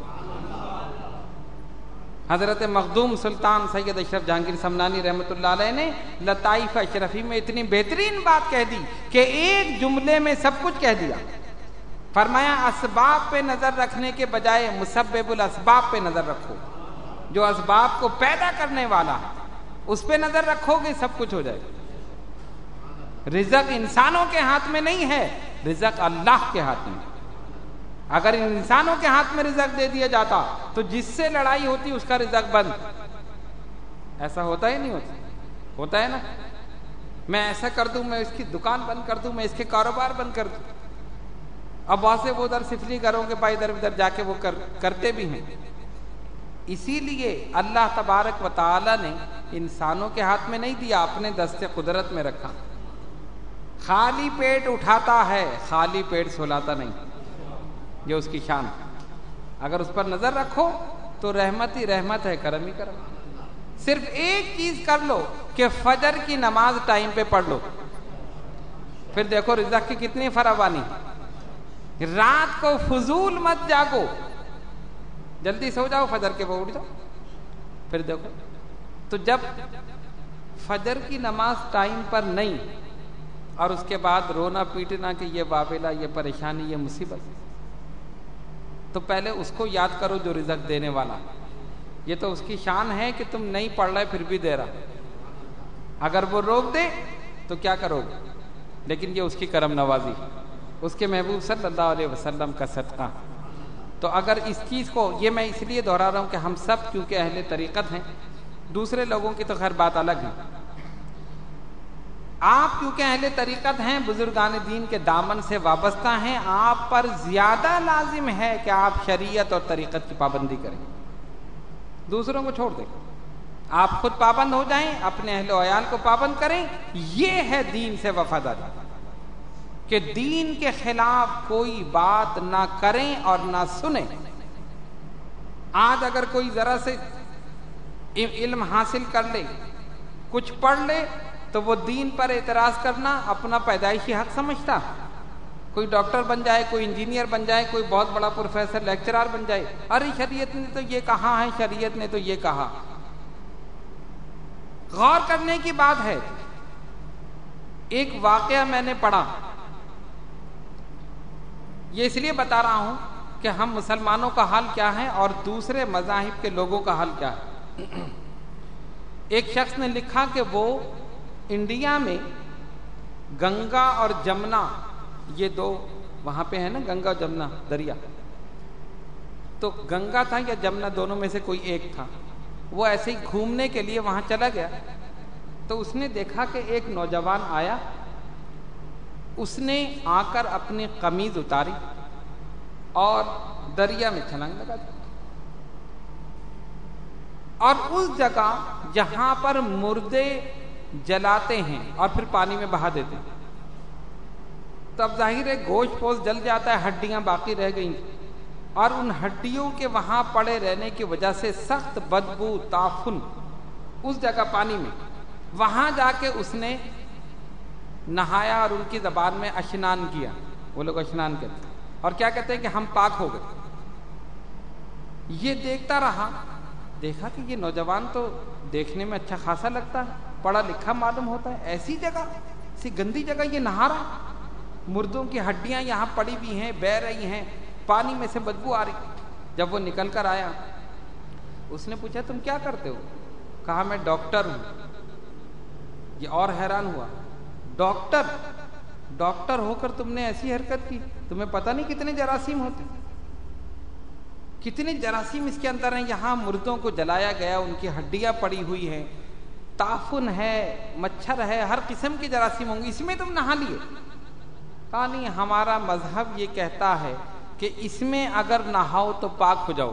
حضرت مخدوم سلطان سید اشرف جہانگیر سمنانی رحمۃ اللہ علیہ نے لطائف اشرفی میں اتنی بہترین بات کہہ دی کہ ایک جملے میں سب کچھ کہہ دیا۔ فرمایا اسباب پہ نظر رکھنے کے بجائے مسبب الاسباب پہ نظر رکھو، جو اسباب کو پیدا کرنے والا ہے اس پہ نظر رکھو گے سب کچھ ہو جائے گا۔ رزق انسانوں کے ہاتھ میں نہیں ہے، رزق اللہ کے ہاتھ میں۔ اگر انسانوں کے ہاتھ میں رزق دے دیا جاتا تو جس سے لڑائی ہوتی اس کا رزق بند۔ ایسا ہوتا ہی نہیں ہوتا؟ ہوتا ہے نا، میں ایسا کر دوں، میں اس کی دکان بند کر دوں، میں اس کے کاروبار بند کر دوں۔ اب وہاں سے وہ ادھر سفلی کروں گے پا ادھر ادھر جا کے وہ کرتے بھی ہیں۔ اسی لیے اللہ تبارک و تعالی نے انسانوں کے ہاتھ میں نہیں دیا، اپنے دست قدرت میں رکھا۔ خالی پیٹ اٹھاتا ہے، خالی پیٹ سلاتا نہیں، یہ اس کی شان ہے۔ اگر اس پر نظر رکھو تو رحمت ہی رحمت ہے، کرم ہی کرم۔ صرف ایک چیز کر لو کہ فجر کی نماز ٹائم پہ پڑھ لو، پھر دیکھو رزق کی کتنی فراوانی۔ رات کو فضول مت جاگو، جلدی سو جاؤ، فجر کے وہ اٹھ جاؤ، پھر دیکھو۔ تو جب فجر کی نماز ٹائم پر نہیں اور اس کے بعد رونا پیٹنا کہ یہ واویلا، یہ پریشانی، یہ مصیبت، تو پہلے اس کو یاد کرو جو رزق دینے والا۔ یہ تو اس کی شان ہے کہ تم نہیں پڑھ رہے پھر بھی دے رہا۔ اگر وہ روک دے تو کیا کرو گے؟ لیکن یہ اس کی کرم نوازی، اس کے محبوب صلی اللہ علیہ وسلم کا صدقہ۔ تو اگر اس چیز کو، یہ میں اس لیے دہرا رہا ہوں کہ ہم سب کیونکہ اہل طریقت ہیں، دوسرے لوگوں کی تو خیر بات الگ ہے۔ آپ کیونکہ اہل طریقت ہیں، بزرگان دین کے دامن سے وابستہ ہیں، آپ پر زیادہ لازم ہے کہ آپ شریعت اور طریقت کی پابندی کریں، دوسروں کو چھوڑ دیں۔ آپ خود پابند ہو جائیں، اپنے اہل و عیال کو پابند کریں۔ یہ ہے دین سے وفاداری، کہ دین کے خلاف کوئی بات نہ کریں اور نہ سنیں۔ آج اگر کوئی ذرا سے علم حاصل کر لے، کچھ پڑھ لے، تو وہ دین پر اعتراض کرنا اپنا پیدائشی حق سمجھتا۔ کوئی ڈاکٹر بن جائے، کوئی انجینئر بن جائے، کوئی بہت بڑا پروفیسر لیکچرار بن جائے، ارے شریعت نے تو یہ کہا ہے، شریعت نے تو یہ کہا۔ غور کرنے کی بات ہے۔ ایک واقعہ میں نے پڑھا، یہ اس لیے بتا رہا ہوں کہ ہم مسلمانوں کا حال کیا ہے اور دوسرے مذاہب کے لوگوں کا حال کیا ہے۔ ایک شخص نے لکھا کہ وہ انڈیا میں گنگا اور جمنا، یہ دو وہاں پہ ہے نا، گنگا اور جمنا دریا، تو گنگا تھا یا جمنا، دونوں میں سے کوئی ایک تھا۔ وہ ایسے ہی گھومنے کے لیے وہاں چلا گیا، تو اس نے دیکھا کہ ایک نوجوان آیا، اس نے آ کر اپنی قمیض اتاری اور دریا میں چھلانگ لگا دی، اور اس جگہ جہاں پر مردے جلاتے ہیں اور پھر پانی میں بہا دیتے ہیں، تو اب ظاہر ہے گوشت پوشت جل جاتا ہے، ہڈیاں باقی رہ گئیں، اور ان ہڈیوں کے وہاں پڑے رہنے کی وجہ سے سخت بدبو، تعفن اس جگہ پانی میں۔ وہاں جا کے اس نے نہایا اور ان کی زبان میں اشنان کیا، وہ لوگ اشنان کہتے ہیں، اور کیا کہتے ہیں کہ ہم پاک ہو گئے۔ یہ دیکھتا رہا، دیکھا کہ یہ نوجوان تو دیکھنے میں اچھا خاصا لگتا ہے، پڑھا لکھا معلوم ہوتا ہے، ایسی جگہ، ایسی گندی جگہ یہ نہا رہا ہے، مردوں کی ہڈیاں یہاں پڑی ہوئی ہیں، بہہ رہی ہیں، پانی میں سے بدبو آ رہی۔ جب وہ نکل کر آیا، اس نے پوچھا تم کیا کرتے ہو؟ کہا میں ڈاکٹر ہوں۔ یہ اور حیران ہوا، ڈاکٹر ہو کر تم نے ایسی حرکت کی؟ تمہیں پتہ نہیں کتنے جراثیم ہوتے، کتنے جراثیم اس کے اندر ہیں۔ یہاں مردوں کو جلایا گیا، ان کی ہڈیاں پڑی ہوئی ہیں، تعفن ہے، مچھر ہے، ہر قسم کے جراثیم ہوں گے، اس میں تم نہا لیے؟ کہا نہیں، ہمارا مذہب یہ کہتا ہے کہ اس میں اگر نہاؤ تو پاک ہو جاؤ۔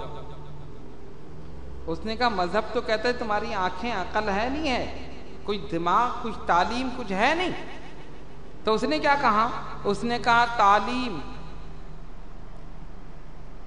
اس نے کہا مذہب تو کہتا ہے تمہاری آنکھیں عقل ہے نہیں ہے، کوئی دماغ، کچھ تعلیم کچھ ہے نہیں۔ تو اس نے کیا کہا؟ اس نے کہا تعلیم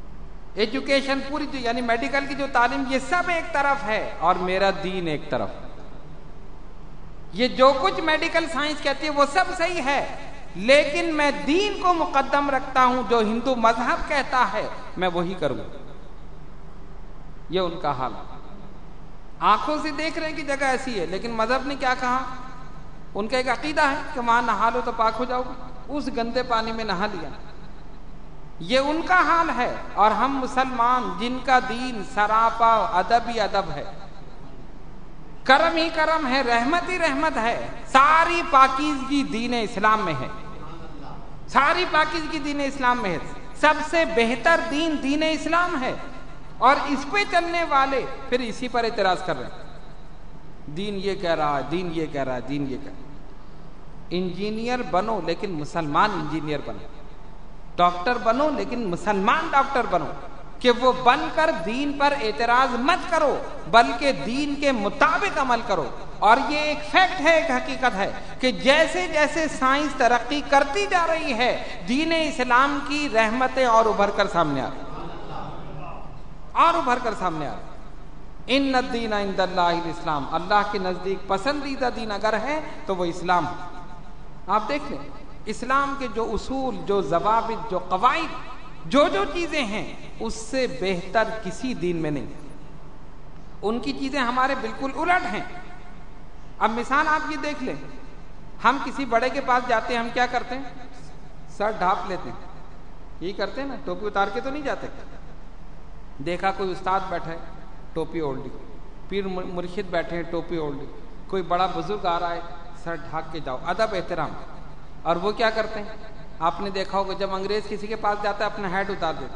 ایجوکیشن پوری یعنی میڈیکل کی جو تعلیم، یہ سب ایک طرف ہے اور میرا دین ایک طرف. یہ جو کچھ میڈیکل سائنس کہتی ہے وہ سب صحیح ہے، لیکن میں دین کو مقدم رکھتا ہوں. جو ہندو مذہب کہتا ہے میں وہی کروں. یہ ان کا حال ہے. آنکھوں سے دیکھ رہے ہیں کہ جگہ ایسی ہے، لیکن مذہب نے کیا کہا؟ ان کا ایک عقیدہ ہے کہ وہاں نہا لو تو پاک ہو جاؤ گے. اس گندے پانی میں نہا لیا. یہ ان کا حال ہے. اور ہم مسلمان جن کا دین سراپا ادب ہی ادب ہے، کرم ہی کرم ہے، رحمت ہی رحمت ہے. ساری پاکیزگی دین اسلام میں ہے. ساری پاکیزگی دین اسلام میں ہے. سب سے بہتر دین دین اسلام ہے. اور اس پہ چلنے والے پھر اسی پر اعتراض کر رہے ہیں. دین یہ کہہ رہا ہے، دین یہ کہہ رہا ہے، دین یہ کہہ رہا ہے. انجینئر بنو لیکن مسلمان انجینئر بنو. ڈاکٹر بنو لیکن مسلمان ڈاکٹر بنو. کہ وہ بن کر دین پر اعتراض مت کرو بلکہ دین کے مطابق عمل کرو. اور یہ ایک فیکٹ ہے، ایک حقیقت ہے کہ جیسے جیسے سائنس ترقی کرتی جا رہی ہے، دین اسلام کی رحمتیں اور ابھر کر سامنے آ رہی اور ابھر کر سامنے آ رہی. ان الدین عند اللہ الاسلام، اللہ کے نزدیک پسندیدہ دین اگر ہے تو وہ اسلام ہے. آپ دیکھ لیں اسلام کے جو اصول، جو ضوابط، جو قواعد، جو چیزیں ہیں اس سے بہتر کسی دین میں نہیں. ان کی چیزیں ہمارے بالکل الٹ ہیں. اب مثال آپ یہ دیکھ لیں، ہم کسی بڑے کے پاس جاتے ہیں، ہم کیا کرتے ہیں؟ سر ڈھانپ لیتے ہیں. یہی کرتے ہیں نا، ٹوپی اتار کے تو نہیں جاتے. دیکھا کوئی استاد بیٹھا ہے ٹوپی اوڑھ لی، پیر مرشد بیٹھے ہیں ٹوپی اوڑھ لی، کوئی بڑا بزرگ آ رہا ہے سر ڈھانک کے جاؤ، ادب احترام. اور وہ کیا کرتے ہیں؟ آپ نے دیکھا ہوگا جب انگریز کسی کے پاس جاتا ہے اپنا ہیڈ اتار دیتا.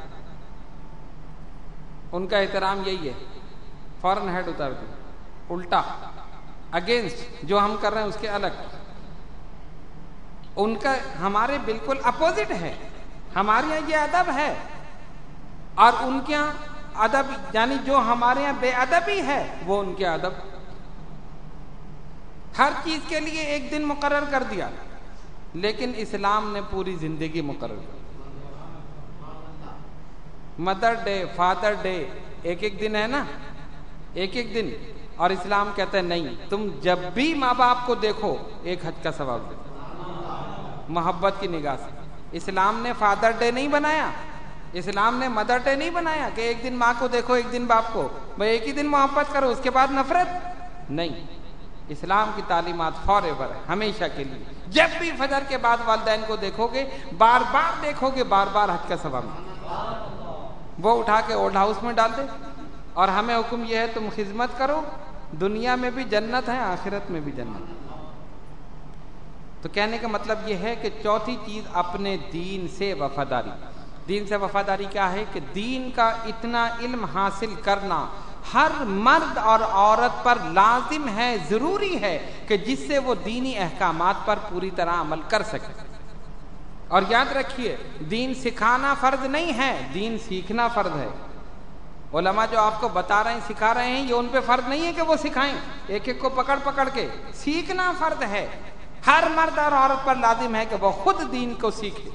ان کا احترام یہی ہے، فوراً ہیڈ اتار دے. الٹا اگینسٹ جو ہم کر رہے ہیں اس کے الگ. ان کا ہمارے بالکل اپوزٹ ہے. ہمارے یہاں یہ ادب ہے اور ان کے یہاں ادب، یعنی جو ہمارے یہاں بے ادبی ہے وہ ان کے ادب. ہر چیز کے لیے ایک دن مقرر کر دیا، لیکن اسلام نے پوری زندگی مقرر کی. مدر ڈے، فادر ڈے، ایک ایک دن ہے نا، ایک ایک دن. اور اسلام کہتا ہے نہیں، تم جب بھی ماں باپ کو دیکھو ایک حج کا ثواب دے، محبت کی نگاہ سے. اسلام نے فادر ڈے نہیں بنایا، اسلام نے مدر ڈے نہیں بنایا کہ ایک دن ماں کو دیکھو ایک دن باپ کو، بھائی ایک ہی دن محبت کرو اس کے بعد نفرت. نہیں، اسلام کی تعلیمات فار ایور ہے، ہمیشہ کے لیے. جب بھی فجر کے بعد والدین کو دیکھو گے، بار بار دیکھو گے، بار بار حج کا ثواب. وہ اٹھا کے اولڈ ہاؤس میں ڈال دے. اور ہمیں حکم یہ ہے تم خدمت کرو، دنیا میں بھی جنت ہے، آخرت میں بھی جنت ہے. تو کہنے کا مطلب یہ ہے کہ چوتھی چیز اپنے دین سے وفاداری. دین سے وفاداری کیا ہے؟ کہ دین کا اتنا علم حاصل کرنا ہر مرد اور عورت پر لازم ہے، ضروری ہے کہ جس سے وہ دینی احکامات پر پوری طرح عمل کر سکے. اور یاد رکھیے دین سکھانا فرض نہیں ہے، دین سیکھنا فرض ہے. علماء جو آپ کو بتا رہے ہیں، سکھا رہے ہیں، یہ ان پہ فرض نہیں ہے کہ وہ سکھائیں ایک ایک کو پکڑ پکڑ کے. سیکھنا فرض ہے. ہر مرد اور عورت پر لازم ہے کہ وہ خود دین کو سیکھے.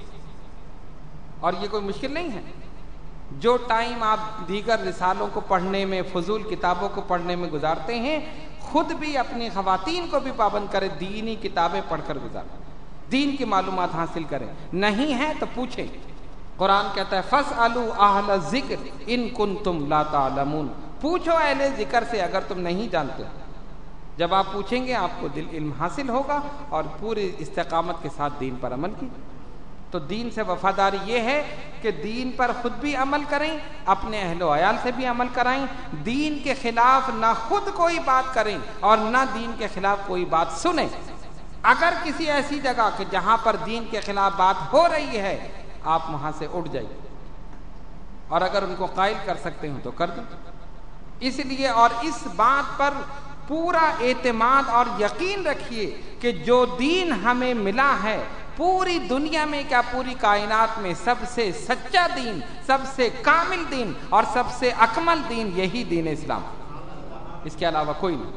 اور یہ کوئی مشکل نہیں ہے. جو ٹائم آپ دیگر رسالوں کو پڑھنے میں، فضول کتابوں کو پڑھنے میں گزارتے ہیں، خود بھی اپنی خواتین کو بھی پابند کریں، دینی کتابیں پڑھ کر گزاریں، دین کی معلومات حاصل کریں. نہیں ہے تو پوچھیں. قرآن کہتا ہے فَاسْأَلُوا أَهْلَ الذِّكْرِ إِن كُنتُمْ لَا تَعْلَمُونَ. پوچھو اہل ذکر سے اگر تم نہیں جانتے. جب آپ پوچھیں گے آپ کو علم حاصل ہوگا اور پوری استقامت کے ساتھ دین پر عمل کیجیے. تو دین سے وفاداری یہ ہے کہ دین پر خود بھی عمل کریں، اپنے اہل و عیال سے بھی عمل کرائیں، دین کے خلاف نہ خود کوئی بات کریں اور نہ دین کے خلاف کوئی بات سنیں. اگر کسی ایسی جگہ کہ جہاں پر دین کے خلاف بات ہو رہی ہے آپ وہاں سے اٹھ جائیے، اور اگر ان کو قائل کر سکتے ہوں تو کر دیں. اس لیے اور اس بات پر پورا اعتماد اور یقین رکھیے کہ جو دین ہمیں ملا ہے پوری دنیا میں کیا پوری کائنات میں سب سے سچا دین، سب سے کامل دین اور سب سے اکمل دین یہی دین اسلام، اس کے علاوہ کوئی نہیں.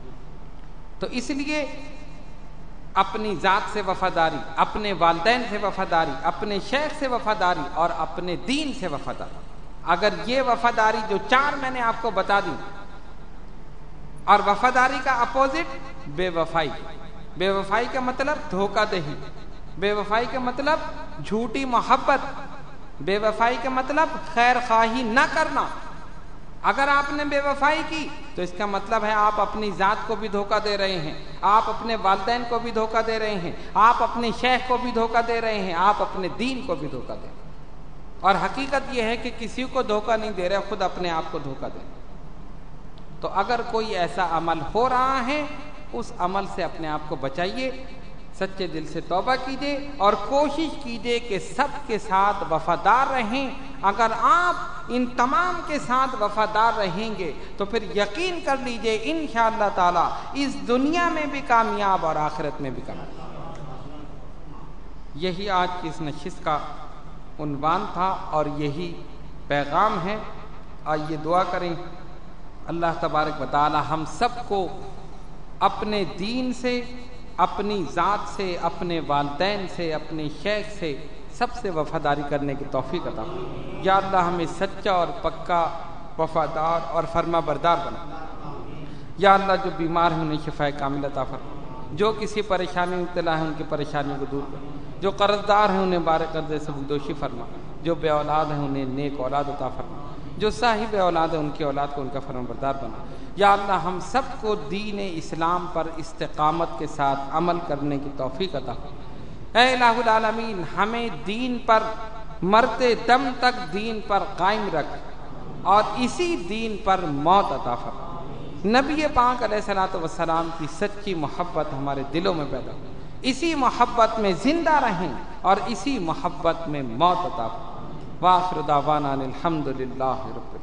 تو اس لیے اپنی ذات سے وفاداری، اپنے والدین سے وفاداری، اپنے شیخ سے وفاداری اور اپنے دین سے وفاداری. اگر یہ وفاداری جو 4 میں نے آپ کو بتا دی، اور وفاداری کا اپوزٹ بے وفائی، بے وفائی کا مطلب دھوکہ دہی، بے وفائی کا مطلب جھوٹی محبت، بے وفائی کا مطلب خیر خواہی نہ کرنا۔ اگر آپ نے بے وفائی کی تو اس کا مطلب ہے آپ اپنی ذات کو بھی دھوکہ دے رہے ہیں، آپ اپنے والدین کو بھی دھوکہ دے رہے ہیں، آپ اپنے شیخ کو بھی دھوکہ دے رہے ہیں، آپ اپنے دین کو بھی دھوکہ دے رہے ہیں۔ اور حقیقت یہ ہے کہ کسی کو دھوکہ نہیں دے رہے، خود اپنے آپ کو دھوکہ دے رہے۔ تو اگر کوئی ایسا عمل ہو رہا ہے اس عمل سے اپنے آپ کو بچائیے، سچے دل سے توبہ کیجیے اور کوشش کیجیے کہ سب کے ساتھ وفادار رہیں۔ اگر آپ ان تمام کے ساتھ وفادار رہیں گے تو پھر یقین کر لیجیے انشاءاللہ تعالی اس دنیا میں بھی کامیاب اور آخرت میں بھی کامیاب۔ یہی آج کی اس نشست کا عنوان تھا اور یہی پیغام ہے۔ آئیے دعا کریں، اللہ تبارک و تعالی ہم سب کو اپنے دین سے، اپنی ذات سے، اپنے والدین سے، اپنے شیخ سے، سب سے وفاداری کرنے کی توفیق عطا فرما۔ یا اللہ ہمیں سچا اور پکا وفادار اور فرما بردار بنا۔ یا اللہ جو بیمار ہیں انہیں شفاء کامل عطا فرما، جو کسی پریشانی میں مبتلا ہیں ان کی پریشانیوں کو دور کر، جو قرض دار ہیں انہیں بارے قرضے سے بدوشی فرما، جو بے اولاد ہیں انہیں نیک اولاد عطا فرما، جو صاحب اولاد ہیں ان کی اولاد کو ان کا فرما بردار بنا۔ یا اللہ ہم سب کو دین اسلام پر استقامت کے ساتھ عمل کرنے کی توفیق عطا فرما۔ اے الہ العالمین ہمیں دین پر مرتے دم تک دین پر قائم رکھ اور اسی دین پر موت عطا فرما۔ نبی پاک علیہ الصلوۃ والسلام کی سچی محبت ہمارے دلوں میں پیدا ہو، اسی محبت میں زندہ رہیں اور اسی محبت میں موت عطا فرما۔ وآخر دعوانا الحمد للہ رب العالمین۔